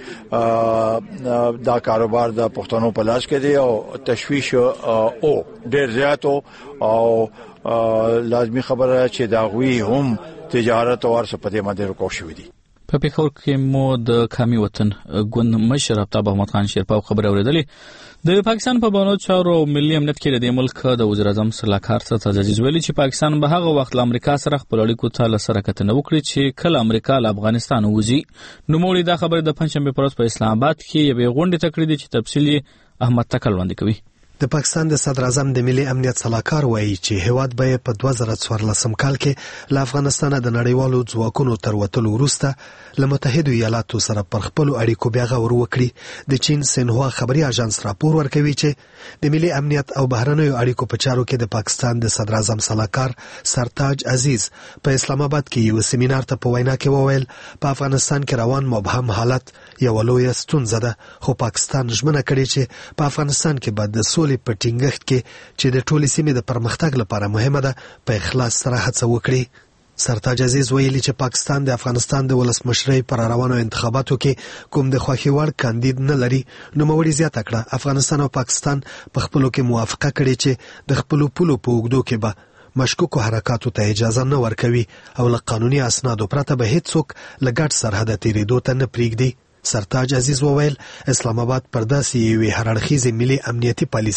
دا کاروبار د پښتنو په لاس کې دی او تشویش او ډېر زیات او لازمی خبره چې دا غوي هم تجارت او ورسره په دې باندې رکو شوې دي. په پیښور کې مو د قومي وطن ګوند مشر ابتاب احمد خان شیرپا خبره اوریدلې. د پاکستان په بانو چارو او ملي امنیت کې د ملک د وزیر اعظم صلاحکار څخه عزیز ویلي چې پاکستان به هغه وخت له امریکا سره خپل اړیکو ته له سره کتنه وکړي چې کله امریکا له افغانستان وځي. نوموړي دا خبره د پنځشنبه پر ورځ په اسلام آباد کې یوې غونډې ته کړې چې تفصیلي احمد تکل وړاندې کوي. د پاکستان د صدر اعظم د ملي امنیت صلاحکار وایي چې هیواد به په 2014 کال کې له افغانستان د نړیوالو ځواکونو تر وتلو وروسته له متحده ایالاتو سره پر خپل اړیکو بیا غور وکړي. د چین سنهوا خبري اژانس راپور ورکوي چې د ملي امنیت او بهرنیو اړیکو په چارو کې د پاکستان د صدر اعظم صلاحکار سرتاج عزیز په اسلام آباد کې یو سیمینار ته په وینا کې وویل په افغانستان کې روان مبهم حالت یو لوی ستونزه ده، خو پاکستان ژمنه کړې چې په افغانستان کې به د سولې په ټینګښت کې چې د ټولې سیمې د پرمختګ لپاره مهمه ده په اخلاص سره هڅه وکړي. سرتاج عزیز ویلي چې پاکستان د افغانستان د ولسمشرۍ پر روانو انتخاباتو کې کوم د خوښي وړ کاندید نه لري. نوموړي زیاته کړه افغانستان او پاکستان په خپلو کې موافقه کړې چې د خپلو پولو په اوږدو کې به مشکوکو حرکاتو ته اجازه نه ورکوي او له قانوني اسنادو پرته به هیڅوک له ګډ سرحده تیریدو ته نه پریږدي. سرتاج عزیز وویل اسلام آباد پر داسې یوې هر اړخیزې ملي امنیتي پالیسۍ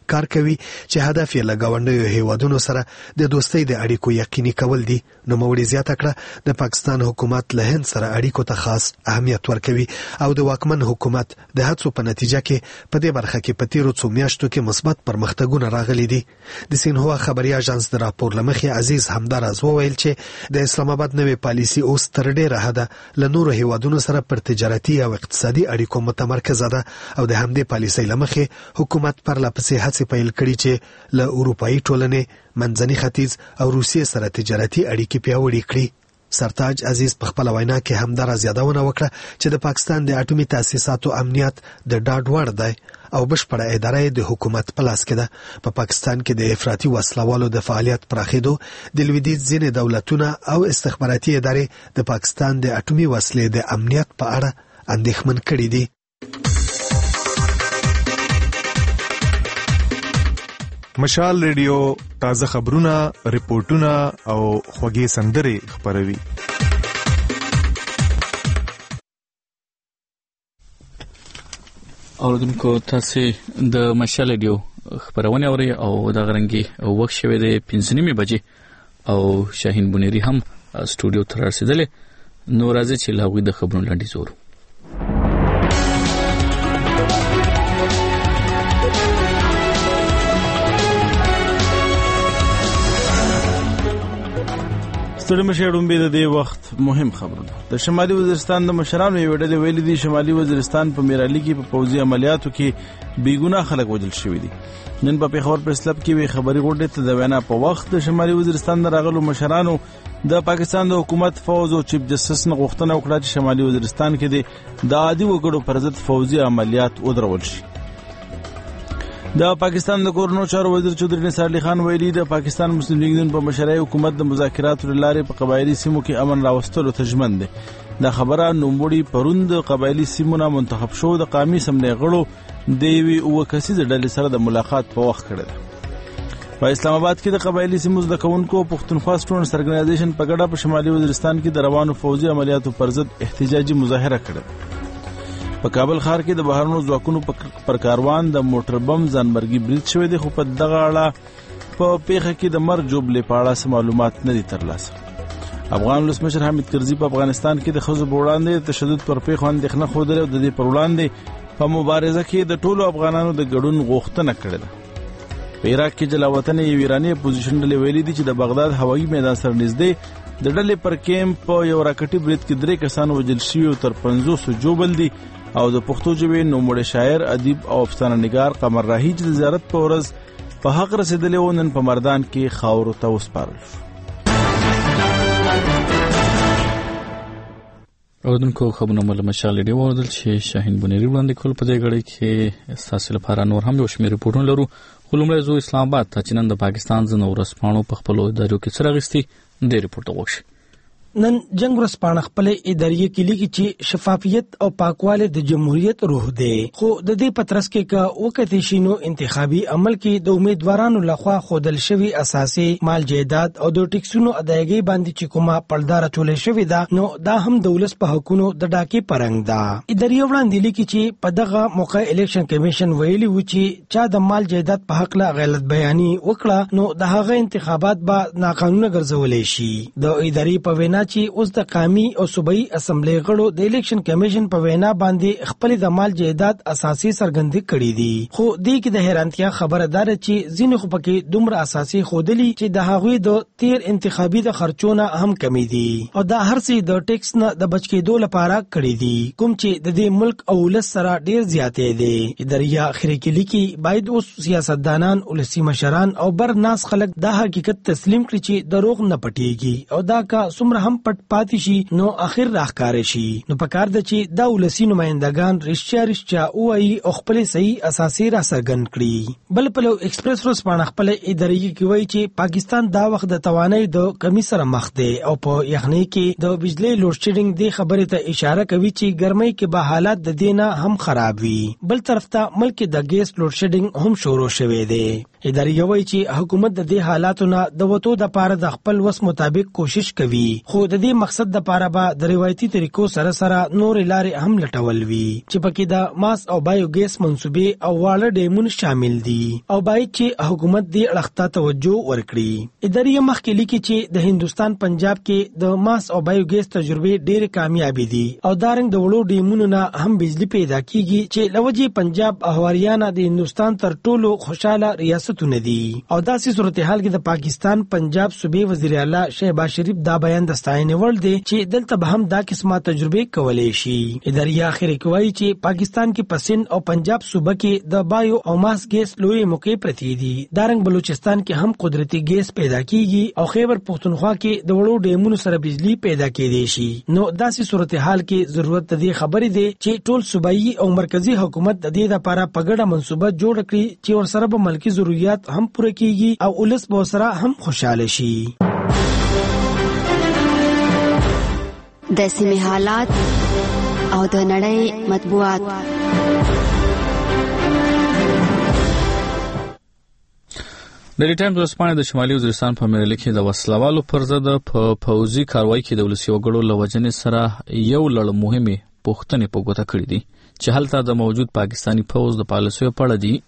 کار کوي چې هدف یې له ګاونډیو هیوادونو سره د دوستۍ د اړیکو یقیني کول دي. نوموړي زیاته کړه د پاکستان حکومت له هند سره اړیکو ته خاص اهمیت ورکوي او د واکمن حکومت د هڅو په نتیجه کې په دې برخه کې په تیرو څو میاشتو کې مثبت پرمختګونه راغلي دي. د سینهوا خبري اژانس د راپور لمخې عزیز همداراز وویل چې د اسلام آباد نوې پالیسي اوس تر ډیره حده له نورو هیوادونو سره پر تجارتي او اقتصادي اړیکو متمرکزه ده او د همدې پالیسۍ لمخې حکومت پر لپسې هڅې پیل کړي چې له اروپایي ټولنې، منځني ختیځ او روسیې سره تجارتي اړیکې پیاوړې کړي. سرتاج عزیز په خپل وینا کې همداراز یادونه وکړه چې د پاکستان د اټومي تاسیساتو امنیت د ډاډ وړ دی او بشپړه اداره د حکومت په لاس کې ده. په پاکستان کې د افراطي وسلوالو د فعالیت پراخېدو د لویدیځ ځینې دولتونه او استخباراتي ادارې د پاکستان د اټومي وسلې د امنیت په اړه اندېښمن کړي دي. مشال ریډیو تازه خبرونه، ریپورتونه او خوږې سندرې خپروي. اوردونکو تاسو د مشال ریډیو خبرونه اوري او د غرنګي وخت شوه د 5:30 بجې او شاهین بونيري هم سټوډیو ته رسیدل. نو راځي چې لاغوي د خبرونو لاندې زور. ستړي مشرون به د دې وخت مهم خبرونه. د شمالي وزیرستان د مشرانو یو ډلې ویلي دي شمالي وزیرستان په میرالي کې په پوځي عملیاتو کې بیګناه خلک وژل شوي دي. نن په پیښور پریس کلب کې وی خبري غونډه ته د وینا په وخت د شمالي وزیرستان د راغلو مشرانو د پاکستان د حکومت فوز او چیف جسټس نه غوښتنه وکړه چې شمالي وزیرستان کې د عادي وګړو پر ضد فوځي عملیات ودرول شي. د پاکستان د کورونو چارو وزیر چودري نثار علي خان ویلي د پاکستان مسلم لیگ نن په مشرۍ حکومت د مذاکراتو لارې په قبایلی سیمو کې امن راوستلو ته ژمن دی. دا خبره نوموړي پروند قبایلی سیمونه منتخب شو د قومي سمنې غړو د یوې اوه کسیزې ډلې سره د ملاقات په وخت کړی دی. په اسلام آباد کې د قبایلی سیمو زده کوونکو پښتونخوا سټوډنټس ارګنایزیشن په ګډه په شمالي وزیرستان کې د روانو فوځي عملیاتو پر ضد احتجاجي مظاهره کړې. په کابل ښار کې د بهرنیو ځواکونو پر کاروان د موټر بم ځانمرګي برید شوی دی، خو په دغه اړه په پیښه کې د مرګ جوړې په اړه معلومات نه دي ترلاسه. افغان ولسمشر حامد کرزي په افغانستان کې د ښځو په وړاندې تشدد پر پیښو اندېښنه ښودلې او د دې پر وړاندې په مبارزه کې د ټولو افغانانو د ګډون غوښتنه کړې ده. په عراق کې جلاوطن یو ایراني اپوزیشن ډلې ویلي دي چې د بغداد هوایي میدان سره نږدې د ډلې پر کیمپ په یو راکټي برید کې 3 کسان وژل شوي او تر 500 جوبل دي. او د پښتو ژبې نوموړی شاعر، ادیب او افسانه نگار قمر راهی چې د زیارت په ورځ په حق رسیدلی و نن په مردان کې خاورو ته وسپارل شو. اوردونکو خبرونه مل مشال ډیو وردل چې شاهین بونيري وړاندې کول په دې غړي کې تاسو لپاره نور هم یو شمېر ریپورتونه لرو. خلومړی زو اسلام آباد ته چې نن د پاکستان ځنو ورسپانو په خپل ادارو کې سره غستي د ریپورت وغوښتي. نن جنگ ورسپانه خپل ادارې کې لیکي چې شفافیت او پاکواله د جمهوریت روح دی، خو د دې پترس کې کا وکټي شینو انتخابي عمل کې د امیدوارانو لخوا خودل شوی اساسي مال جیداد او د ټیکسونو ادایګي باندې چې کومه پړدار چولې شوی دا نو دا هم د ولس په حقونو د ډاکې پرنګ دا. ادارې وړاندې لیکي چې په دغه موقع الیکشن کمیشن ویلي و چې چا د مال جیداد په حق لا غلط بیاني وکړه نو د هغه انتخابات به ناقانونه ګرځولې شي. د ادارې په وینا چې اوس د قومي او صوبایي اسمبلی غړو د الیکشن کمیشن په وینا باندې خپل د مال جیداد اساسي سرګندې کړې دي، خو دې کې د حیرانتیا خبره ده چې ځینې خو پکې دومره اساسي خودلی چې د هغوی د تیر انتخابي د خرچونه هم کمی دي او دا هر څه د ټیکس نه د بچ کېدو لپاره کړې دي، کوم چې د دې ملک او ولس سره ډیر زیاتې دي. ادارې اخر کې لیکي باید اوس سیاستدانان، ولسي مشران او بر ناس خلک دا حقیقت تسلیم کړي چې دروغ نه پټيږي او دا کا څومره هم پټ پاتې شي نو اخر راخکار شي. نو پکار د چې دا ولسی نمائندگان رښتیا وایي او خپل صحیح اساسي را څرګند کړي. بل په ایکسپریس ورسپانه خپل ادارې کې وایي چې پاکستان دا وخت د توانای د کمی سره مخ دی او په یخنۍ کې د بجلی لوډ شیډینګ دی خبره ته اشاره کوي چې ګرمۍ کې به حالات د دینه هم خراب وي. بل طرف ته ملک د ګیس لوډ شیډینګ هم شروع شوه دی. ادارې وایي چې حکومت د دې حالاتو نه د وټو د پاره د خپل وس مطابق کوشش کوي، خو د دې مقصد د پاره به د روایتي طریقو سره نور لارې هم لټول وي چې پکې د ماس او بایو ګیس منسوبې او واړه ډیمون شامل دي او باید چې حکومت دې اړخته توجه ورکړي. ادارې مخکې لیکي چې د هندستان پنجاب کې د ماس او بایو ګیس تجربه ډېر کامیابی دي او دارنګ د وړو ډیمونو نه هم بجلی پیدا کیږي چې لوجه پنجاب او هریانه د هندستان تر ټولو خوشاله ریاستونه دي. او داسې صورتحال کې د پاکستان پنجاب صوبې وزیر اعلی شهباز شریف دا بیان د ستاینې وړ دی چې دلته به هم دا قسمه تجربه کولای شي. ادارې اخر کې وایي چې پاکستان کې پسند او پنجاب صوبه کې د بایو او ماس ګیس لوی موقع پرتی دي. دارنګ بلوچستان کې هم قدرتي ګیس پیدا کیږي او خیبر پختونخوا کې د وړو ډیمونو سره بجلی پیدا کېدای شي. نو داسې صورتحال کې ضرورت دې خبرې دی چې ټول صوبایي او مرکزی حکومت د دې لپاره په ګډه منصوبه جوړ کړي چې ورسره به ملکی ضرورت هم پوره کیږي او ولس به سره هم خوشاله شي. د سیمې حالات او د نړۍ مطبوعات. ډیلی ټایمز ورځپاڼه د شمالي وزیرستان په میرالي کې د وسلوالو پر ضد په پوځي کاروایی کې د ولسي وګړو له وژنې سره یو لړ مهمې پوښتنې په ګوته کړې دي چې هلته د موجود پاکستاني پوځ د پالیسیو په اړه دي.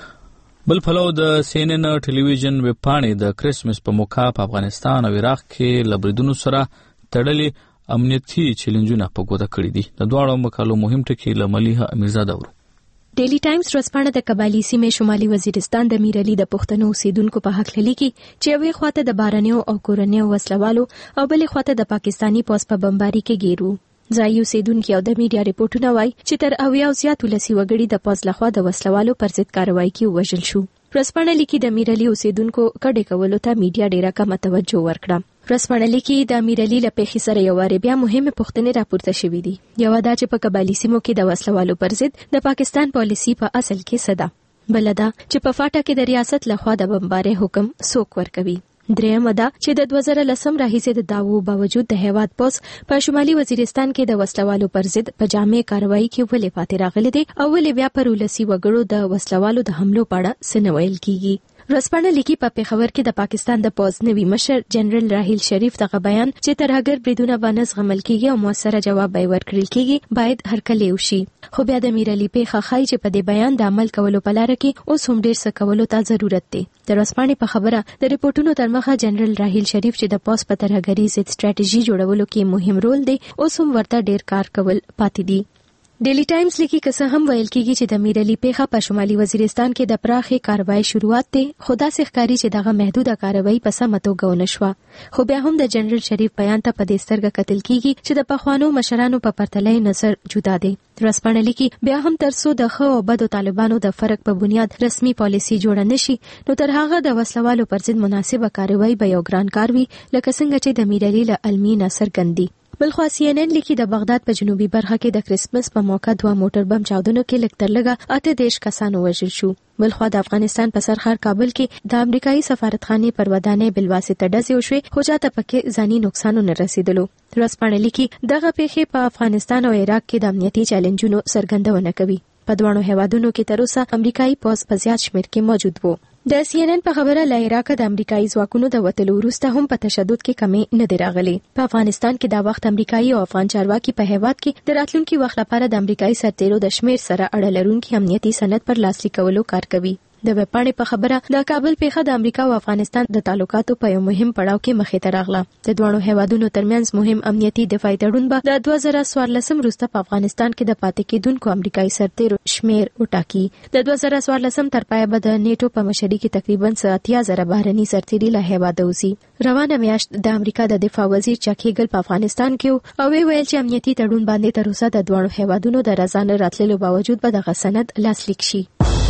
بل پلو د CNN ټلویزیون ویب پاڼې د کرسمس په موقع په افغانستان او عراق کې له بریدونو سره تړلي امنیتي چیلنجونه په ګوته کړي دي. د دواړو مقالو مهم ټکي له ملیحه امیرزاده ورو. ډیلی ټایمز ورځپاڼه د قبایلی سیمې شمالي وزیرستان د میرالي د پښتنو اوسیدونکو په حق لیکي چې یوې خواته د بارنیو او کورنیو وسلوالو او بلې خواته د پاکستانی پوځ په بمباري کې ګیرو. ځایي اوسیدونکو او د میډیا ریپورتونه وایي چې تر 80 زیات ولسي وګړي د پوځ لخوا د وسلوالو پر ضد کاروایی کې وژل شو. ورځپاڼه لیکي د میرالي اوسیدونکو کډې کولو ته میډیا ډیره کم توجه ورکړه. ورځپاڼه لیکي د میرالي له پیښې سره یو واره بیا مهمه پوښتنې راپورته شوې دي. یو دا چې په قبایلی سیمو کې د وسلوالو پر ضد د پاکستان پالیسي په اصل کې څه ده. بل دا چې په فاټا کې د ریاست لخوا د بمبارۍ حکم څوک ورکوي. درېمه دا چې د 2010 راهیسې د داوو باوجود د هیواد پوځ په شمالي وزیرستان کې د وسلوالو پر ضد په جامع کاروایی کې ولې پاتې راغلي دي او ولې بیا پر ولسي وګړو د وسلوالو د حملو په اړه څه نه ویل کیږي. ورځپاڼه لیکي په پېښور کې د پاکستان د پوځ نوي مشر جنرال راحیل شریف دغه بیان چې ترهګر بریدونه باندې زغمل کیږي او موثره جواب به ورکړل کیږي باید هرکلی وشي. خو بیا د میرالي پیښه ښایي چې په دې بیان د عمل کولو په لار کې اوس هم ډیر څه کولو ته ضرورت دی. د ورځپاڼې په خبره د ریپورتونو تر مخه جنرال راحیل شریف چې د پوځ په ترهګري ضد ستراتیژي جوړولو کې مهم رول دی اوس هم ورته ډیر کار کول پاتې دي. ډیلی ټایمز لیکي که څه هم ویل کیږي چې د میرالي پیښه په شمالي وزیرستان کې د پراخې کاروایی شروعات دی خو داسې ښکاري چې دغه محدوده کاروایی په سمه توګه ونه شوه. خو بیا هم د جنرال شریف بیان ته په دې سترګه کتل کیږي چې د پخوانو مشرانو په پرتله نظر جدا دی. ورځپاڼه لیکي بیا هم تر څو د ښه او بدو طالبانو د فرق په بنیاد رسمي پالیسي جوړه نشي نو تر هغه د وسلوالو پر ضد مناسبه کاروایی به یو ګران کار وي لکه څنګه چې د میرالي له علمي نثر ګندي. بلخوا CNN لیکي د بغداد په جنوبي برخه کې د کرسمس په موقع 2 موټر بم چاودنو کې لږ تر لږه 28 کسان وژل شو. بلخوا د افغانستان په سرحد کابل کې د امریکایي سفارتخانې پر ودانۍ بلواسطه ډزې وشوې خو چاته پکې ځاني نقصان نه رسیدلو. ورځپاڼه لیکي دغه پیښې په افغانستان او عراق کې د امنیتي چیلنجونو څرګندونه کوي. په دوه هیوادونو کې تر اوسه امریکایي پوځ په زیات شمېر کې موجود وو. د CNN په خبره له عراق د امریکایي ځواکونو د وتلو وروسته هم په تشدد کې کمی نه دی راغلی. په افغانستان کې دا وخت امریکایي او افغان چارواکي په هیواد کې د راتلونکي وخت لپاره د امریکایي سرتیرو د شمیر سره اړه لرونکي امنیتي سند پر لاسلیک کولو کار کوي. د وپاڼې په خبره د کابل پیښه د امریکا او افغانستان د تعلقاتو په یو مهم پړاو کې مخې ته راغله. د دوه هیوادونو ترمنځ مهم امنیتي دفاعي تړون به د 2014 وروسته په افغانستان کې د پاتې کېدونکو امریکایي سرتیرو شمیر وټاکي. د 2014 تر پایه به د نیټو په مشرۍ کې تقریبا 80,000 بهرني سرتیري له هیواده وځي. روانه میاشت د امریکا د دفاع وزیر چک هیګل په افغانستان کې او ویل چې امنیتي تړون باندې تر اوسه د دوه هیوادونو د رضا راتللو باوجود به دغه سند لاسلیک شي.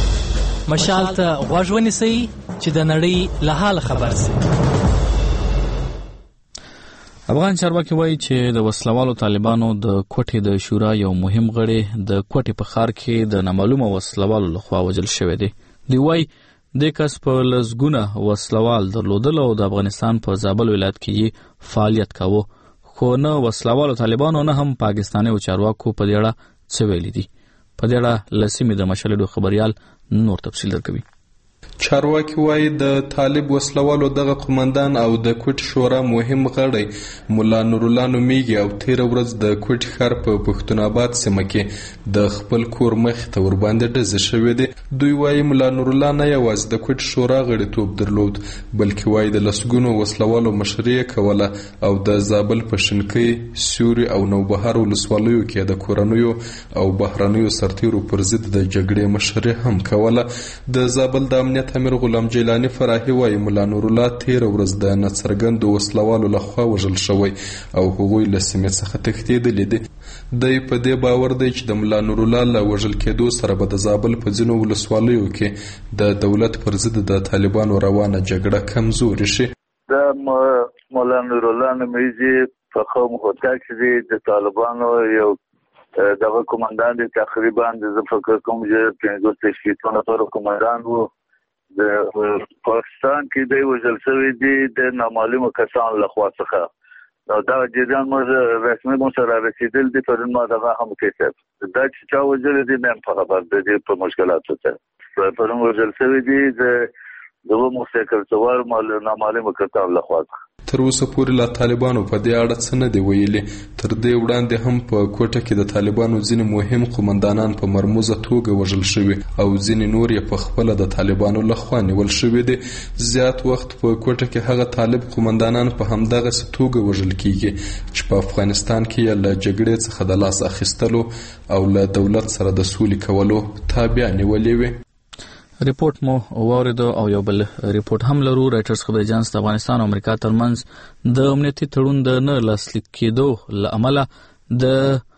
مشال ته غوږ ونیسئ چې د نړۍ له حال خبر شئ. افغان چارواکي وایي چې د وسلوالو طالبانو د کوټې د شورا یو مهم غړی د کوټې په ښار کې د نامعلومه وسلوالو لخوا وژل شوی دی. دی وایي د کس په لسګونه وسلوال درلودل او د افغانستان په زابل ولایت کې فعالیت کاوه خو نه وسلوالو طالبانو نه هم پاکستاني چارواکو په دې اړه څه ویلي دي. په دې اړه لسیمې د مشالډو خبريال نور تفصیل درکوي. چارواکي وایي د طالب وسلوالو دغه قومندان او د کوټ شورا مهم غړی مولا نور الله نومیږي او تیر ورځ د کوټ ښار په پښتون آباد سیمه کې د خپل کور مخ ته ور باندې ډزې شوې دي. دوی وایي مولا نور الله نه یوازې د کوټ شورا غړیتوب درلود بلکې وایي د لسګونو وسلوالو مشري کوله او د زابل په شنکۍ، سیوري او نوبهار ولسوالیو کې د کورنیو او بهرنیو سرتیرو پر ضد د جګړې مشري هم کوله. د زابل د امنیت امیر غلام جیلانی فراحي وایي مولا نور الله تیر ورځ د نڅرګندو وسلوالو لخوا وژل شوی او هغوی له سیمې څخه تښتېدلي دي. دی په دې باور دی چې د مولا نور الله له وژل کېدو سره به د زابل په ځینو ولسوالیو کې د دولت پر ضد د طالبانو روانه جګړه کمزوري شي. د مولا نور الله نومیږي په قوم هوتک چې د طالبانو یو دغه کمانډان دی، تقریبا د فکر کوم چې 15 تر کمانډان وو. د پاکستان کې دی وژل شوی دی د نامعلومه کسان لخوا څخه. دا جریان موږ رسمي مو سره رسیدل دي پر ما دغه هم کېږي. دا چې چا وژل دي مې په خبر دي په مشکلاتو ته پر موږ وژل شوی دي د موسیقي څوار نامعلومه کسان لخوا. تر اوسه پورې لا طالبانو په دې اړه څه نه دی ویلي. تر دې وړاندې هم په کوټه کې د طالبانو ځینې مهم قومندانان په مرموزه توګه وژل شوي او ځینې نور یې په خپله د طالبانو لخوا نیول شوي دي. زیات وخت په کوټه کې هغه طالب قومندانان په همدغسې توګه وژل کیږي چې په افغانستان کې یې له جګړې څخه د لاس اخیستلو او له دولت سره د سولې کولو تابع نیولې وي. ریپورت مو واوریدو او یو بل ریپورت هم لرو. رایټرز خبر اژانس د افغانستان او امریکا ترمنځ د امنیتي تړون د نه لاسلیک کېدو له امله د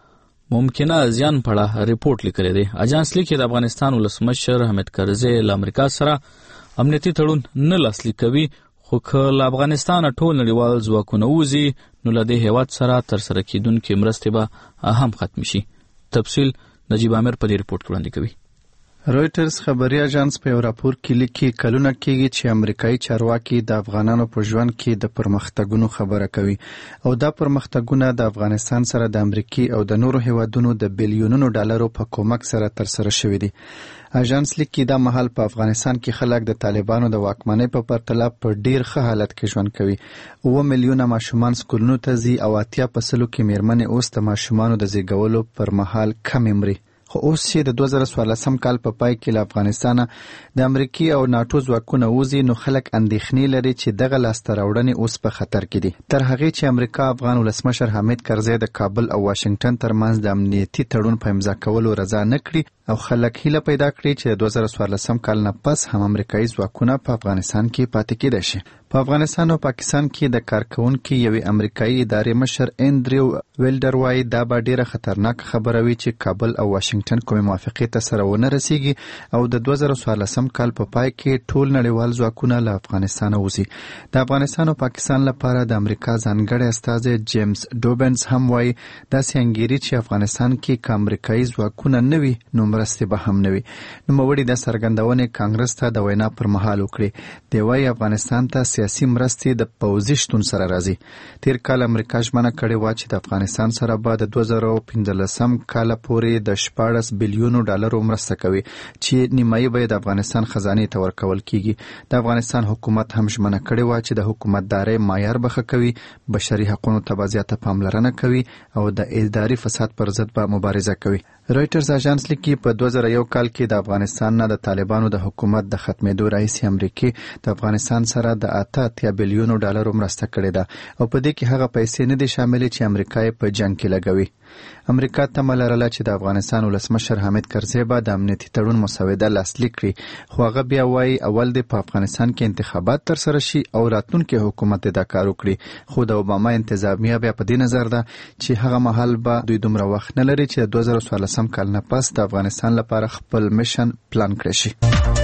ممکنه زیان په اړه ریپورت لیکلی دی. اژانس لیکي د افغانستان ولسمشر حامد کرزي له امریکا سره امنیتي تړون نه لاسلیک کوي، خو که له افغانستان ټول نړیوال ځواکونه وځي نو له دې هیواد سره ترسره کېدونکې مرستې به هم ختم شي. تفصیل نجیب عامر په دې ریپورت کې وړاندې کوي. رویټرز خبري اژانس په یو راپور کې لیکي کلونه کېږي چې امریکایي چارواکي د افغانانو په ژوند کې د پرمختګونو خبره کوي او دا پرمختګونه د افغانستان سره د امریکای او د نورو هیوادونو د بلیونونو ډالرو په کومک سره ترسره شوي دي. اژانس لیکي دا مهال په افغانستان کې خلک د طالبانو د واکمنۍ په پرتله په ډیر ښه حالت کې ژوند کوي. 9 میلیونه ماشومان سکولونو ته ځي او 80% کې میرمنې اوس د ماشومانو د زیږولو پر مهال کمې مري. خو اوس چې د 2014 کال په پای کې له افغانستانه د امریکای او ناتو ځواکونه وځي نو خلک اندېښنې لري چې دغه لاسته راوړنې اوس په خطر کې دي. تر هغې چې امریکا افغان ولسمشر حامد کرزي د کابل او واشنگټن ترمنځ د امنیتي تړون په امضا کولو رضا نه کړي او خلک هیله پیدا کړي چې د 2014 کال نه پس هم امریکایي ځواکونه په افغانستان کې پاتې کېدای شي. په افغانستان او پاکستان کې د کارکونکو یوې امریکایي ادارې مشر انډریو ویلډر وایي دا به ډیره خطرناک خبره وي چې کابل او واشنگټن کومې موافقې ته سره ونه رسیږي او د 2014 کال په پای کې ټول نړیوال ځواکونه له افغانستان وځي. د افغانستان او پاکستان لپاره د امریکا ځانګړی استازی جیمز ډوبنز هم وایي داسې انګیري چې افغانستان کې که امریکایي ځواکونه نه وي نو مرستې به هم نه وي. نوموړي د څرګندونې کانګرس ته د وینا پر مهال وکړي. دی وایي افغانستان ته سیاسي مرستې د پوځي شتون سره راځي. تیر کال امریکا ژمنه کړې وه چې د افغانستان سره به د 2015 کال پورې د 14 بلیونو ډالرو مرسته کوي چې نیمایي به د افغانستان خزانې ته ورکول کیږي. د افغانستان حکومت هم ژمنه کړې وه چې د حکومتدارۍ معیار به ښه کوي، بشري حقوقو ته به زیاته پاملرنه کوي او د اداري فساد پر ضد به مبارزه کوي. رویټرز اژانس لیکي په 2001 کال کې د افغانستان نه د طالبانو د حکومت د ختمېدو راهیسې امریکا د افغانستان سره د 88 بلیونو ډالرو مرسته کړې ده او په دې کې هغه پیسې نه دي شاملې چې امریکا یې په جنگ کې لګوي. امریکا تمه لرله چې د افغانستان ولسمشر حامد کرزي به د امنیتي تړون مسوده لاسلیک کړي، خو هغه بیا وایي اول د په افغانستان کې انتخابات ترسره شي او راتلونکي حکومت دا کار وکړي. خو د اوباما انتظامیه بیا په دې نظر ده چې هغه مهال به دوی دومره وخت نه لري چې د 2014 کال نه پس د افغانستان لپاره خپل میشن پلان کړی شي.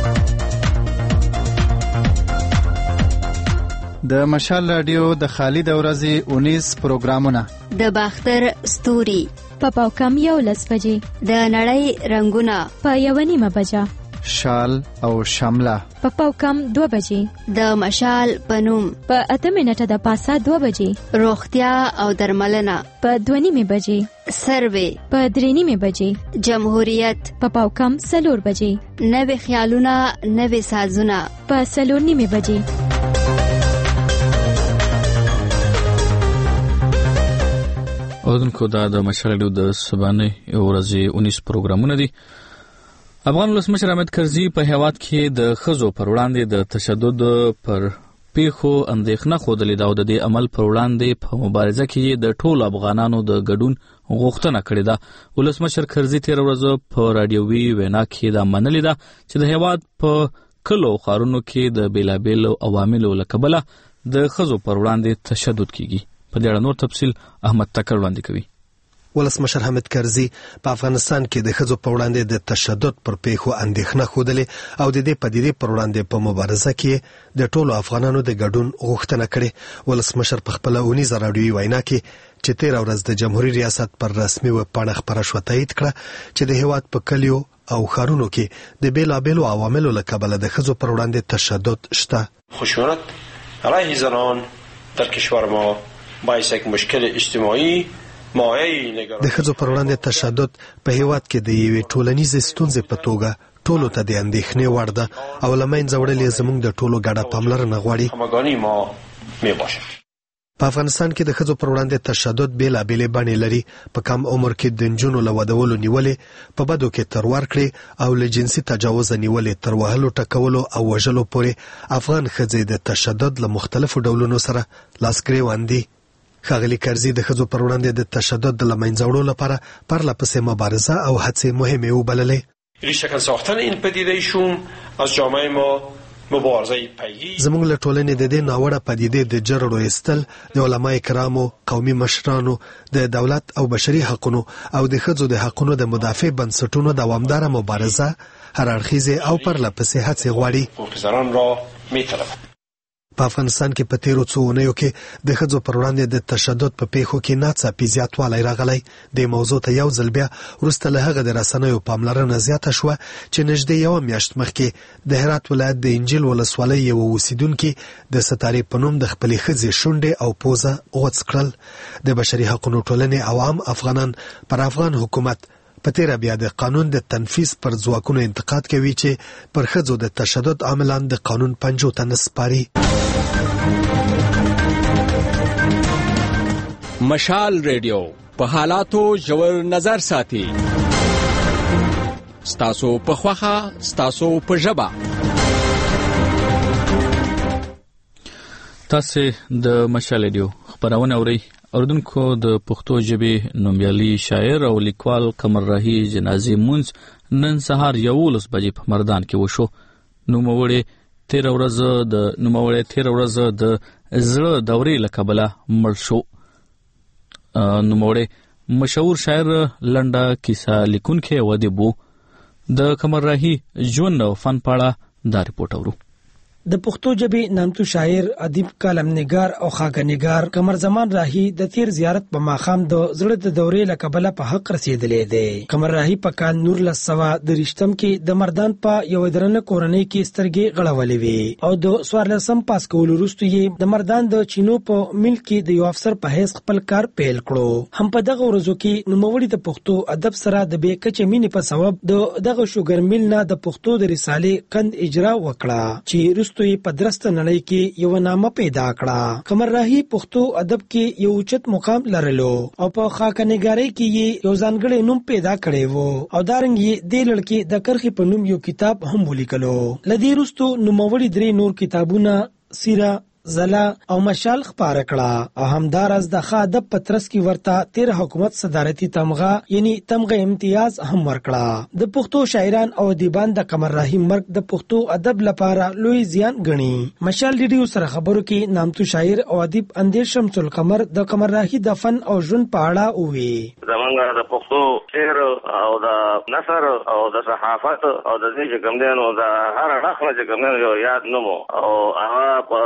د مشال رادیو د خالد ورځي 19 پروګرامونه د باختر ستوري په پاوکم 11 بجې د نړۍ رنگونه په 1:30 بجه شال او شامله په پاوکم 2 بجې د مشال پنوم په 8 منټه د پاسه 2 بجې روغتیا او درملنه په 2:30 بجې سروې په 3:30 بجې جمهوریت په پاوکم 4 بجې نوې خیالونه نوې سازونه په 4:30 بجې. اودونکو دا د مشال د سبانه ورځې 19 پروګرامونه دي. افغان ولسمشر حامد کرزي په هیواد کې د ښځو پر وړاندې د تشدد پر پیښو اندېښنه خوده دا د دې عمل پر وړاندې په مبارزه کې د ټولو افغانانو د ګډون غوښتنه کړې ده. ولسمشر کرزي تیر ورځ په رادیوي وینا کې دا منلې ده چې د هیواد په کلو خارونو کې د بیلابیل عواملو لکبله د ښځو پر وړاندې تشدد کیږي. په دې اړه نور تفصیل احمد تکر وړاندې کوي. ولسمشر حامد کرزي په افغانستان کې د ښځو په وړاندې د تشدد پر پیښو اندېښنه خوده او د دې پدیدې پر وړاندې په مبارزه کې د ټولو افغانانو د ګډون غوښتنه کړې. ولسمشر په خپل اونیزه رادیوي وینا کې چې تیر ورځ د جمهوریت ریاست پر رسمي وبپاڼه خبره شوه تایید کړه چې د هیواد په کلیو او خارونو کې د بیلابیلو عواملو له کبله د ښځو پر وړاندې تشدد شته. خشونت علیه زنان در کشور ما باعث یک مشکل اجتماعی د ښځو پر وړاندې تشدد په هیواد کې د یوې ټولنیزې ستونزې په توګه ټولو ته د اندېښنې وړ ده او له منځه وړل یې زموږ د ټولو ګډه پاملرنه غواړي. په افغانستان کې د ښځو پر وړاندې تشدد بیلابیلې بڼې لري. په کم عمر کې د نجونو له ودولو نیولې، په بدو کې تر ورکړې او له جنسي تجاوز نیولې تر وهلو ټکولو او وژلو پورې افغان ښځې د تشدد له مختلفو ډولونو سره لاس ګریوان دي. ښاغلي کرزي د ښځو پر وړاندې د تشدد د له منځه وړلو لپاره پرله پسې مبارزه او هڅې مهمې وبللې. ریشه ساختن این پدیده شوم از جامعه ما مبارزه پیگیری. زموږ له ټولنې د دې ناوړه پدیدې د جرړو ایستل د علماء کرامو، قومي مشرانو، د دولت او بشري حقوقو او د ښځو د حقوقو د مدافع بنسټونو دوامداره مبارزه هر اړخیزه او پرله پسې هڅې غواړي. په افغانستان کې په تیرو څو اونیو کې د ښځو پر وړاندې د تشدد په پیښو کې ناڅاپي زیاتوالی راغلی. د موضوع ته یو ځل بیا وروسته له هغه د رسنیو پاملرنه زیاته شوه چې نږدې یوه میاشت مخکې د هرات ولایت د انجیل ولسوالۍ یوه اوسیدونکي د ستارې په نوم د خپلې ښځې شونډې او پوزه غوڅ کړل. د بشري حقوقو ټولنې عوام افغانان پر افغان حکومت په تیره بیا د قانون د تنفیذ پر ځواکونو انتقاد کوي چې پر ښځو د تشدد عاملان د قانون پنجو ته نه سپاري. مشال ریډیو په حالاتو ژور نظر ساتي. ستاسو په خوخه، ستاسو په ژبه. تاسو د مشال ریډیو خبرونه اورئ. اردوونکو د پښتو ژبې نومیالي شاعر او لیکوال قمر راهي جنازې مونځ نن سهار 11 بجې په مردان کې وشو. نوموړی تیر ورځ د زړه دورې له کبله مړ شو. نوموړی مشهور شاعر لنډه کیسه لیکونکی او ادیب و. د قمر راهي ژوند او فن په اړه دا رپورټ اورو. د پښتو ژبې نامتو شاعر، ادیب، کالمنګار او خاګنګار قمر زمان راهي د تیر زیارت په ماخام د زړه د دورې له کبله په حق رسیدلې دی. قمر راهي په کال 1923 کې د مردان په یو درنه کورنۍ کې سترګې غړولې وي او د 14 پاس کولو وروسته یې د مردان د چینو په مل کې د یو افسر په حیث خپل کار پیل کړو. هم په دغه ورځو کې نوموړي د پښتو ادب سره د بې کچې مینې په سبب دغه شوګر مل نه د پښتو د رسالې قند اجرا وکړه چې توی په درسته نړۍ کې یو نامه پیدا کړه. قمر راهي پښتو ادب کې یو اوچت مقام لرلو او په خاکنګارۍ کې یو ځانګړی نوم پیدا کړی وو او دارنګ یې د لړکې د کرخي په نوم یو کتاب هم ولیکلو. لدی وروسته نوموړي 3 نور کتابونه سیره، زلا او مشال خپاره کړه او همدارس د ادب په ترڅ کې ورته تیر حکومت صدارتي تمغه یعنی تمغه امتیاز هم ورکړه. د پښتو شاعران او ادیبان د قمر راهي مرګ د پښتو ادب لپاره لوی زیان ګڼي. مشال ریډیو سره خبرو کې نامتو شاعر او ادیب اندیر شمس القمر د قمر راهي د فن او ژوند په اړه وویل. زمونږ د پښتو شعر او د نثر او د صحافت او د دې کوم دینو د هر اړخ نه کوم یو یاد نومو او هغه په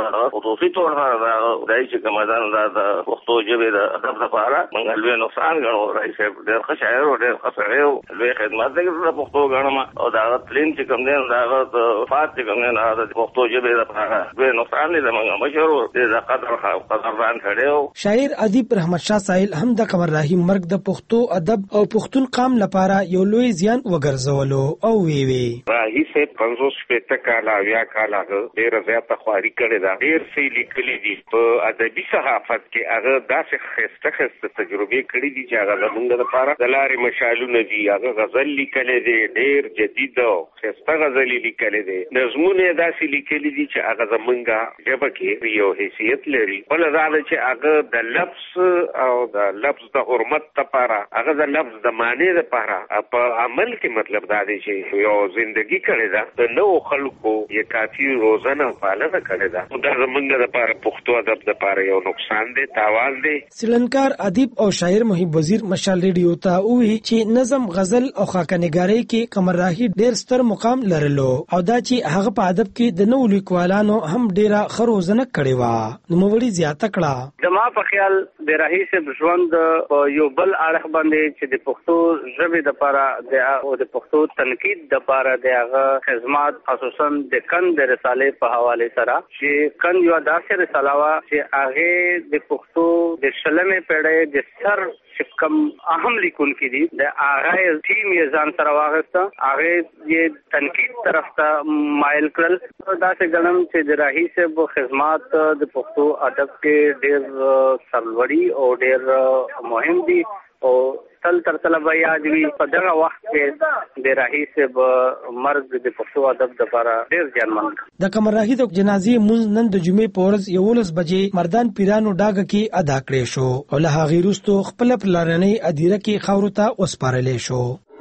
خصوصي تور سره دا دای چې کومدان دا د پښتو ژبې د ادب لپاره موږ لوی نقصان غنو رئیس ډېر ښه شاعر او ډېر ښه سړی او لوی خدمت دی د پښتو غنم او دا پلین چې کوم دی دا فات چې کوم دی د پښتو ژبې لپاره لوی نقصان دی موږ مشهور د قدردان کړو. شاعر ادیب رحمت شاه سایل هم د قمر راهی مرګ د پښتو ادب او پښتون قام لپاره یو لوی زیان وګرځولو او وی راهی سے 550 کاله یا کاله ډېر زیاته خواري کړې ده. ډېر څه لیکلي دي په ادبي صحافت کې. هغه داسې خسته تجربې کړې دي چې هغه زموږ لپاره د لارې مشالونه دي. هغه غزل لیکلې دي ډېر جدید او خسته غزل لیکلې دي. نظمونه داسې لیکلي دي چې هغه زموږ ژبه کې یو حیثیت لري. بل دا چې هغه د لفظ او د لفظ د حرمت لپاره هغه د لفظ د معنی لپاره په عمل کې مطلب دا دی چې یو ژوندۍ کړې ده د نو خلکو یې کافي روزانه پالنه کړې ده. دا زموږ لپاره پښتو ادب لپاره یو نقصان دی، تاوان دی. سریلانکار ادیب او شاعر محب وزیر مشال ریډیو ته وی چې نظم، غزل او خاکه‌نګارۍ کې قمر راهی ډېر ستر مقام لرلو او دا چې هغه په ادب کې د نو لیکوالانو هم ډېره خروزنه کړې و نو موري زیاته کړه. زما په خیال د راهی صاحب ژوند یو بل اړخ باندې چې د پښتو ژبې لپاره او د پښتو تنقید لپاره د هغه خدمات خصوصا د کند رسالې په حواله سره چې کند یو داسې رساله وا چې هغه د پښتو د شلمې پیړۍ د سر کم اهم لیکون کې دي د هغه ټیم یې ځان سره واغسته. هغه یې تنقید طرف ته مایل کړل. دا څه ګڼم چې د راهی صاحب خدمات د پښتو ادب کې ډېر سرلوړي او ډېر مهم دي او تل تر تل به یاد وي. په دغه وخت کې د راهی صاحب مرګ د پښتو ادب لپاره ډېر زیانمن. د قمر راهی د جنازې مونږ نن د جمعې په ورځ 11 بجې مردان پیرانو ډاګه کې ادا کړې شو او له هغې وروسته خپل پلارنۍ ادیره کې خاورو ته وسپارلې شو.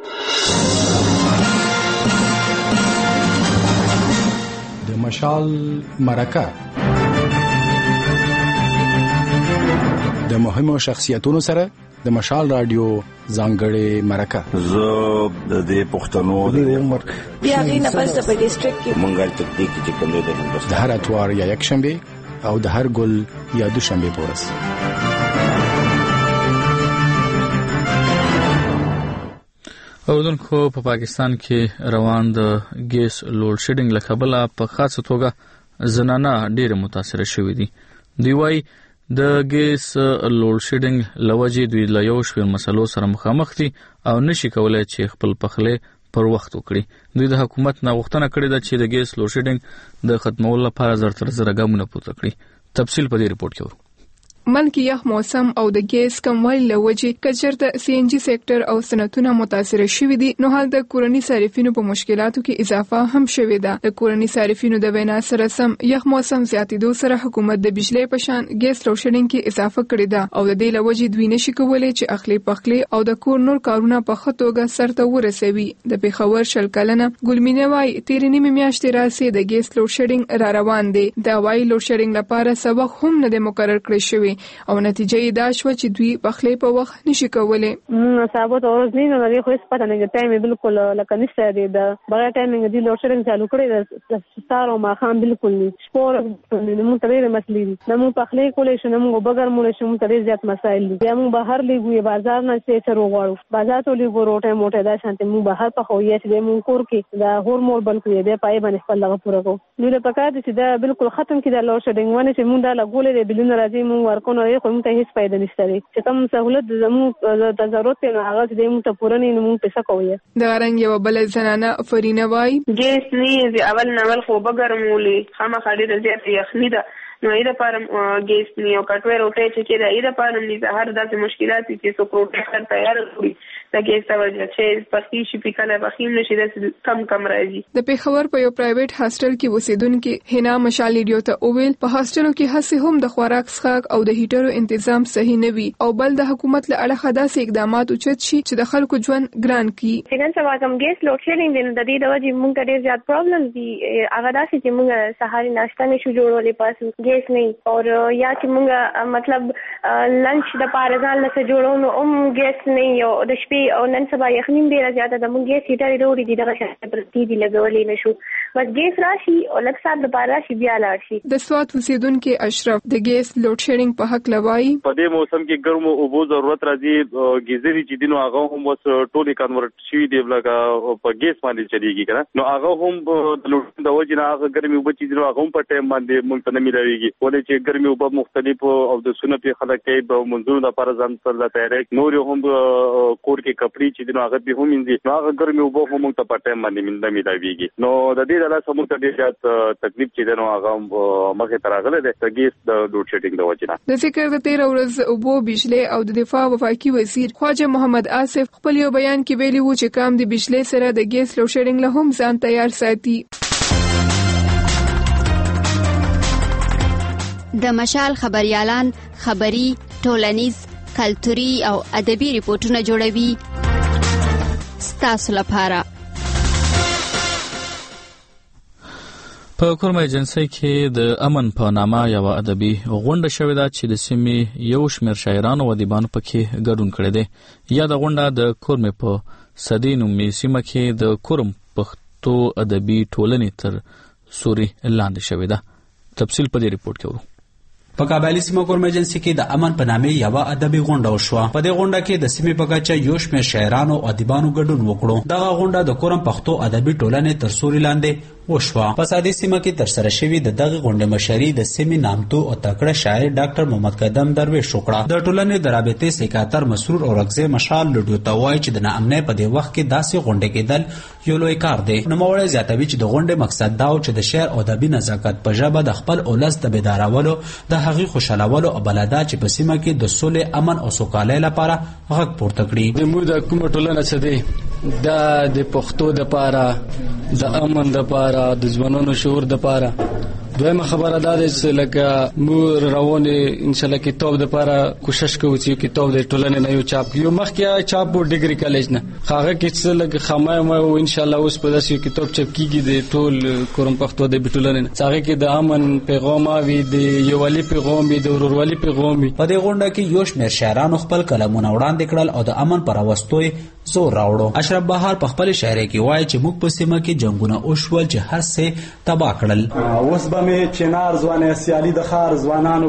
د مشال مرکه د مهمو شخصیتونو سره د مشال رادیو ځانګړې مرکه. زه د دې پښتنو د عمر بیا غي نه پس په ډیسټریکټ کې مونږه تدقیق چې کوم د هندوستان د هر اتوار یا یک شنبه او د هر ګل یا دوشنبه په ورځ. اوردونکو په پاکستان کې روان د ګیس لوډ شیډینګ له کبله په خاصه توګه زنانه ډېر متاثر شوې دي. دی وايي د ګیس لوډ شیډینګ لوجې دوی له یو شمېر مسلو سره مخامخ دي او نشي کولای چې خپل پخلی پر وخت وکړي. دوی د حکومت نه غوښتنه کړې ده چې د ګیس لوډ شیډینګ د ختمولو لپاره زر تر زره ګامونه پورته کړي. تفصیل په دې ریپورت کې ورو. ملک یخ موسم او د ګیس کموالي لوجې کچرته سی ان جی سېکټر او صنعتونه متاثر شوي دي نو حال د کورني صارفینو په مشکلاتو کې اضافه هم شوې ده. د کورني صارفینو د وینا سره سم یخ موسم زیاتېدو سره حکومت د بجلی په شان ګیس لوډ شیډینګ کې اضافه کړې ده او د دې لوجې دوی نشي کولای چې اخلي پخلي او د کور نور کارونه په ښه توګه سرته ورسوي. د پیښور شل کلنه ګلمینه وايي تیرې نیمه میاشتې راځي د ګیس لوډ شیډینګ را روان دی. دا وايي لوډ شیډینګ لپاره سبق هم نه مقرر کړی شوی او نتیجه یې دا شو چې دوی پخلی په وخت نشي کولای. ثابت اورز نه لري خو هیڅ پته نه ټایم بالکل لکه نشته دی د بغیر ټایمینګ دی لوډ شیډینګ چالو کړی د ستاره ما خام بالکل نه سپور نو ترې مسلې دي نو پخلی کولای شو نو بغیر مولې شو ترې زیات مسایل دي. بیا موږ بهر لګوي بازار نه چې چرو غواړو بازار ته لګو روټه موټه دا شانته موږ بهر په خو یې چې موږ کور کې دا هورمون بلکې دې پای باندې خپل لغه پوره کو نو د پکا دي چې دا بالکل ختم کړي د لوډ شیډینګ ونه چې موږ دا لګولې بلونه راځي موږ ورکو نه خو ته هیڅ فائدہ نشته چې کوم سہولت زموږ د ضرورت نه هغه دې موږ ته پوره نه موږ پیسې کوی. د رنګ یو بل زنانه فرینه وای ګیس نه اول ناول خو بګرمولې خامخا ډېر زیات یخنی ده نو ایده پارم ګیس نه او کټوي روټه چې کېده ایده پارم نه هر داسې مشکلات چې سو پروټیکټر تیار کړی دا ګیس ته وجه چې پخې شي پکاله بخیم نشي د کم راځي. د پیښور په یو پرایویټ هاسټل کې اوسیدونکو هنا مشال ریډیو ته اوویل په هاسټلو کې هڅه هم د خوراک څښاک او د هیټرو تنظیم صحیح نه وي او بل د حکومت له اړخه داسې اقدامات اوچت شي چې د خلکو ژوند ګران کړي. څنګه چې واګم ګیس لوډ شیډینګ د دې د وجې موږ ډېر زیات پرابلم دي هغه داسې چې موږ سهاري ناشته نشو جوړولې پاس ګیس نه او یا چې موږ مطلب لنچ د پاره ځان له جوړونو ګیس نه او د شپې او نن سبا یخنیم ډیره زیاته د مونږ یې سیټه وروړي دي دغه شته پرتی دي لګولې نشو بس ګیس راشي او لږ سات د بار راشي بیا لاړ شي. د سوات اوسیدونکو اشرف د ګیس لوډ شیډینګ په حق لوي په دې موسم کې ګرمو اوبو ضرورت راځي ګیزري چې دینو هغه هم وس ټولي کنورټ شي دی لکه په ګیس باندې چلیږي کنه نو هغه هم د لوډ د وجه نه هغه ګرمي اوبو چې دینو هغه هم په ټایم باندې مونږ ته نه ملويږي ولې چې ګرمي اوبو مختلف او د سونه په خلک کې به منځونو د لپاره ځان سره تیارې نور هم کور کې کپړې چې دینو هغه به هم انځي نو هغه ګرمي اوبو هم ته په ټایم باندې نه ملويږي نو د دې ډول سمون ته ډېر زیات تکلیف چې دینو هغه مخه تراغله د ګیس د لوډ شیډینګ د وجه نه. د فکر د 13 ورځ اوبو بجلی او د دفاع وفاقي وزیر خواجه محمد آصف خپل یو بیان کې ویلي وو چې کام د بجلی سره د ګیس لوډ شیډینګ له هم ځان تیار ساتي. د مشال خبريالان خبري ټولنیز کلتوري او ادبي ریپورتونه جوړوي ستاسو لپاره. په کورم ایجنسی کې د امن په نامه یو ادبي غونډه شوې ده چې د سیمې یو شمېر شاعرانو او ادیبانو پکې ګډون کړی دی. یا د غونډه د کورم په صدې نومې سیمه کې د کورم پښتو ادبي ټولنې تر سوري لاندې شوې ده. تفصیل په دې ریپورت کې ورو. په قبایلی سیمه کورم ایجنسی کې د امن په نامه یو ادبي غونډه وشوه. په دې غونډه کې د سیمې په کچه یو شمېر شاعرانو او ادیبانو ګډون وکړو. دغه غونډه د کورم پښتو ادبي ټولنې تر سوري لاندې وشوه. په سادي سیمه کې تر سره شوی د دغه غونډې مشري د سیمې نامتو او تکړه شاعر ډاکټر محمد قدم درویش وکړه. د ټولنې د رابطې سکاتر مسرور او رغزه مشال لډو ته وایي چې د ناامنۍ په دې وخت کې داسې غونډې کېدل یو لوی کار دی. نوموړی زیاتوي چې د غونډې مقصد دا و چې د شعر او ادبي نزاکت په ژبه د خپل اولس د بیدارولو د هغې خوشحالولو او بلدا چې په سیمه کې د سولې امن او سوکالۍ لپاره غږ پورته کړي. زموږ د کومه ټولنه څه دی دا د پښتو د لپاره د امن د لپاره د ځوانانو شعور د لپاره دویمه خبره دا ده چې لکه مور روانه ان شاء الله کتاب د لپاره کوشش کوو چې کتاب د ټولنې نه یو چاپ یو مخکې چاپ ډیګري کالج نه هغه کې څه لکه خمایمه او ان شاء الله اوس په داسې کتاب چاپ کیږي د ټول کورم پښتو د ټولنې نه هغه کې د امن پیغام وي د یووالي پیغام وي د ورورولي پیغام وي. په دې غونډه کې یو شمېر شاعرانو خپل کلامونه وړاندې کړل او د امن پر راوستو زور راوړو. اشرف بهار په خپل شاعري کې وایي چې موږ په سیمه کې جنگونه وشول چې هر څه تباہ کړل. اوس به مې چنار ځوانه سیالي د خار ځوانانو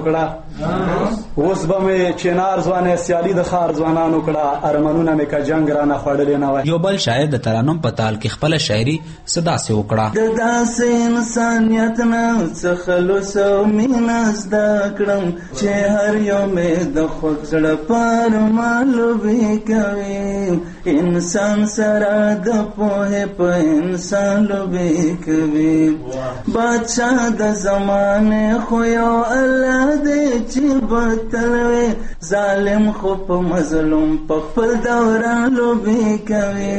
کړه اوس به مې چنار ځوانه سیالي د خار ځوانانو کړه ارمنونه مې کا جنگ را نه خړلې نه وای. یو بل شاعر د ترانم په تال کې خپل شاعري صدا سه وکړه. د داسې انسانیت نه څه خلوص او مینه زده کړم چې هر یو مې د خود زړه پر معلومي کوي انسان سره د پوهه په انسان لوبي کوي بادشاہ د زمانه خو یو الله دې چې بتلوي ظالم خو په مظلوم په خپل دوران لوبي کوي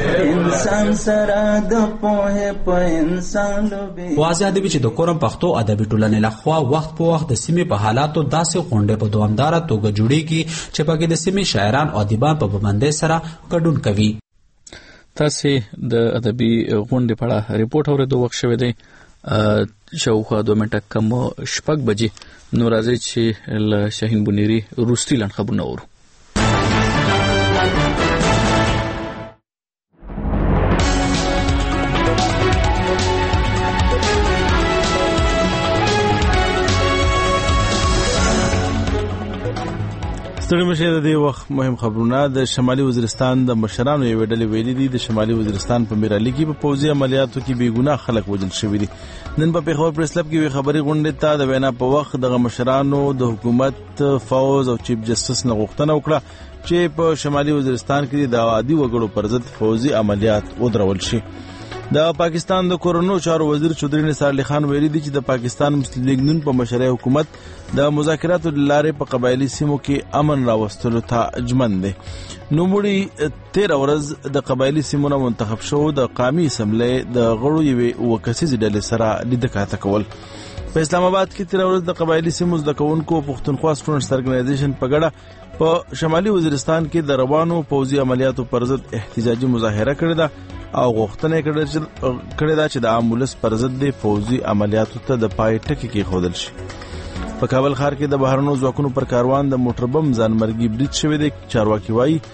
انسان سره د پوهه په انسان لوبي. واضح دی چې د کورم پښتو ادبي ټولنې لخوا وخت په وخت د سیمې په حالاتو داسې غونډې په دوامداره توګه جوړیږي چې پکې د سیمې شاعران او ادیبان په پابندۍ سره ګډون کوي. تاسو د ادبي غونډې په اړه ریپورت اورېدو وخت شوی دی شاوخوا 2 منټه کم شپږ بجې نو راځي چې له شاهین بنيري روستي لاند خبرونه اورو. ستړي مشه د دې وخت مهم خبرونه د شمالي وزیرستان د مشرانو یو ډلې ویلي دي د شمالي وزیرستان په میرالي کې په پوځي عملیاتو کې بې ګناه خلک وژل شوي دي. نن په پیښور پریس کلب کې خبري غونډې ته د وینا په وخت د مشرانو د حکومت فوز او چیف جسټس نه غوښتنه وکړه چې په شمالي وزیرستان کې د عادي وګړو پر ضد فوځي عملیات ودرول شي. د پاکستان د کورونو چارو وزیر چودري نثار علي خان ویلي دي چې د پاکستان مسلم لیگ نون په مشرۍ حکومت د مذاکراتو لارې په قبایلی سیمو کې امن راوستلو ته اجمن دي. نوموړي 13 ورځ د قبایلی سیمونو منتخب شو د قومي اسمبلی د غړو یوې وکسیزې ډلې سره لیدکاته کول. په اسلام آباد کې 13 ورځ د قبایلی سیمو د کوونکو پښتونخوا سټوډنټس ارګنایزیشن په ګډه په شمالي وزیرستان کې د روانو پوځي عملیاتو پر ضد احتجاجي مظاهره کړې ده او غوښتنه کړې ده چې د عام ولس پر ضد د فوجي عملیاتو ته د پای ټکی کې خودل شي. په کابل ښار کې د بهرنیو ځواکونو پر کاروان د موټر بم ځانمرګي برید شوی دی. چارواکي وایي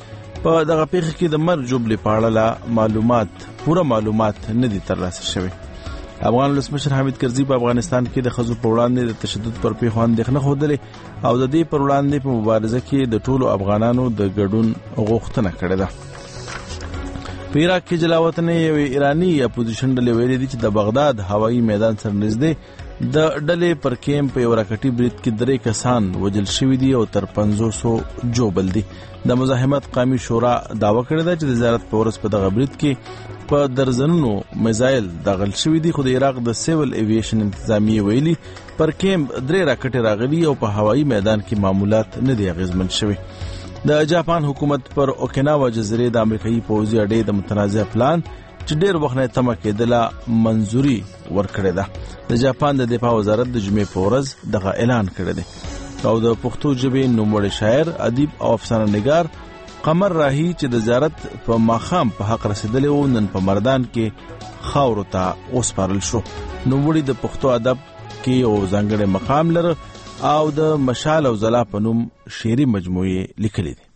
په دغه پیښه کې د مرګ جبلې په اړه پوره معلومات نه دي ترلاسه شوي. افغان ولسمشر حامد کرزي په افغانستان کې د ښځو په وړاندې د تشدد پر پیښو اندېښنه ښودلې او د دې پر وړاندې په مبارزه کې د ټولو افغانانو د ګډون غوښتنه کړې ده. په عراق کې جلاوطنۍ یو ایرانی اپوزیشن ډلې ویلي دي چې د بغداد هوایي میدان سره نږدې د ډلې پر کیمپ په یو راکټي برید کې 3 کسان وژل شوي دي او تر 500 جوبل دي. د مزاحمت قومي شورا دعوه کړې ده چې د زیارت په ورځ په دغه برید کې په درزنونو میزایل دغل شوي دي، خو د عراق د سیول ایویشن انتظامیه ویلي پر کیمپ 3 راکټې راغلي او په هوایي میدان کې معمولات نه دي اغیزمن شوي. د جاپان حکومت پر اوکیناوا جزیرې د امریکایي پوځي اډې د متنازع پلان چې ډېر وخت نه تمه کېدله منظوري ورکړې ده. د جاپان د دفاع وزارت د جمعې په ورځ دغه اعلان کړی دی او د پښتو ژبې نوموړی شاعر، ادیب او افسانه نګار قمر راهی چې د زیارت په ماښام په حق رسیدلی و نن په مردان کې خاورو ته وسپارل شو. نوموړي د پښتو ادب کې یو ځانګړی مقام لري او د مشال او ځلا په نوم شعري مجموعې لیکلې دي.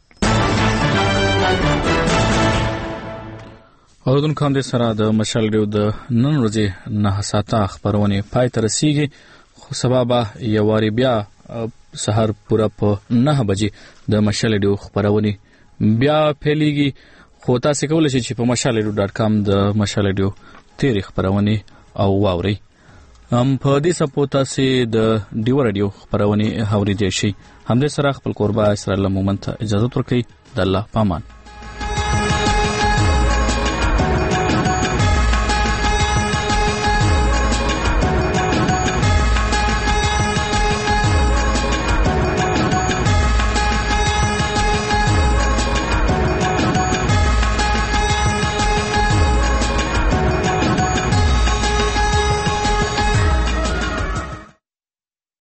اوردونکو هم دې سره د مشال ریډیو د نن ورځې 9 ساعته خبرونه پای ته رسیږي، خو سبا به یو واري بیا سحر پوره په 9 بجې د مشال ریډیو خبرونه بیا پیلېږي. خو تاسو کولای شئ چې په mashalradio.com د مشال ریډیو تیری خبرونه او واوري. په دې سپوتا سي د ډیو رادیو خبرونه اورېدای شي. همدې سره خپل قربا اسرائیل مومنت اجازه ورکړي. د الله پامان.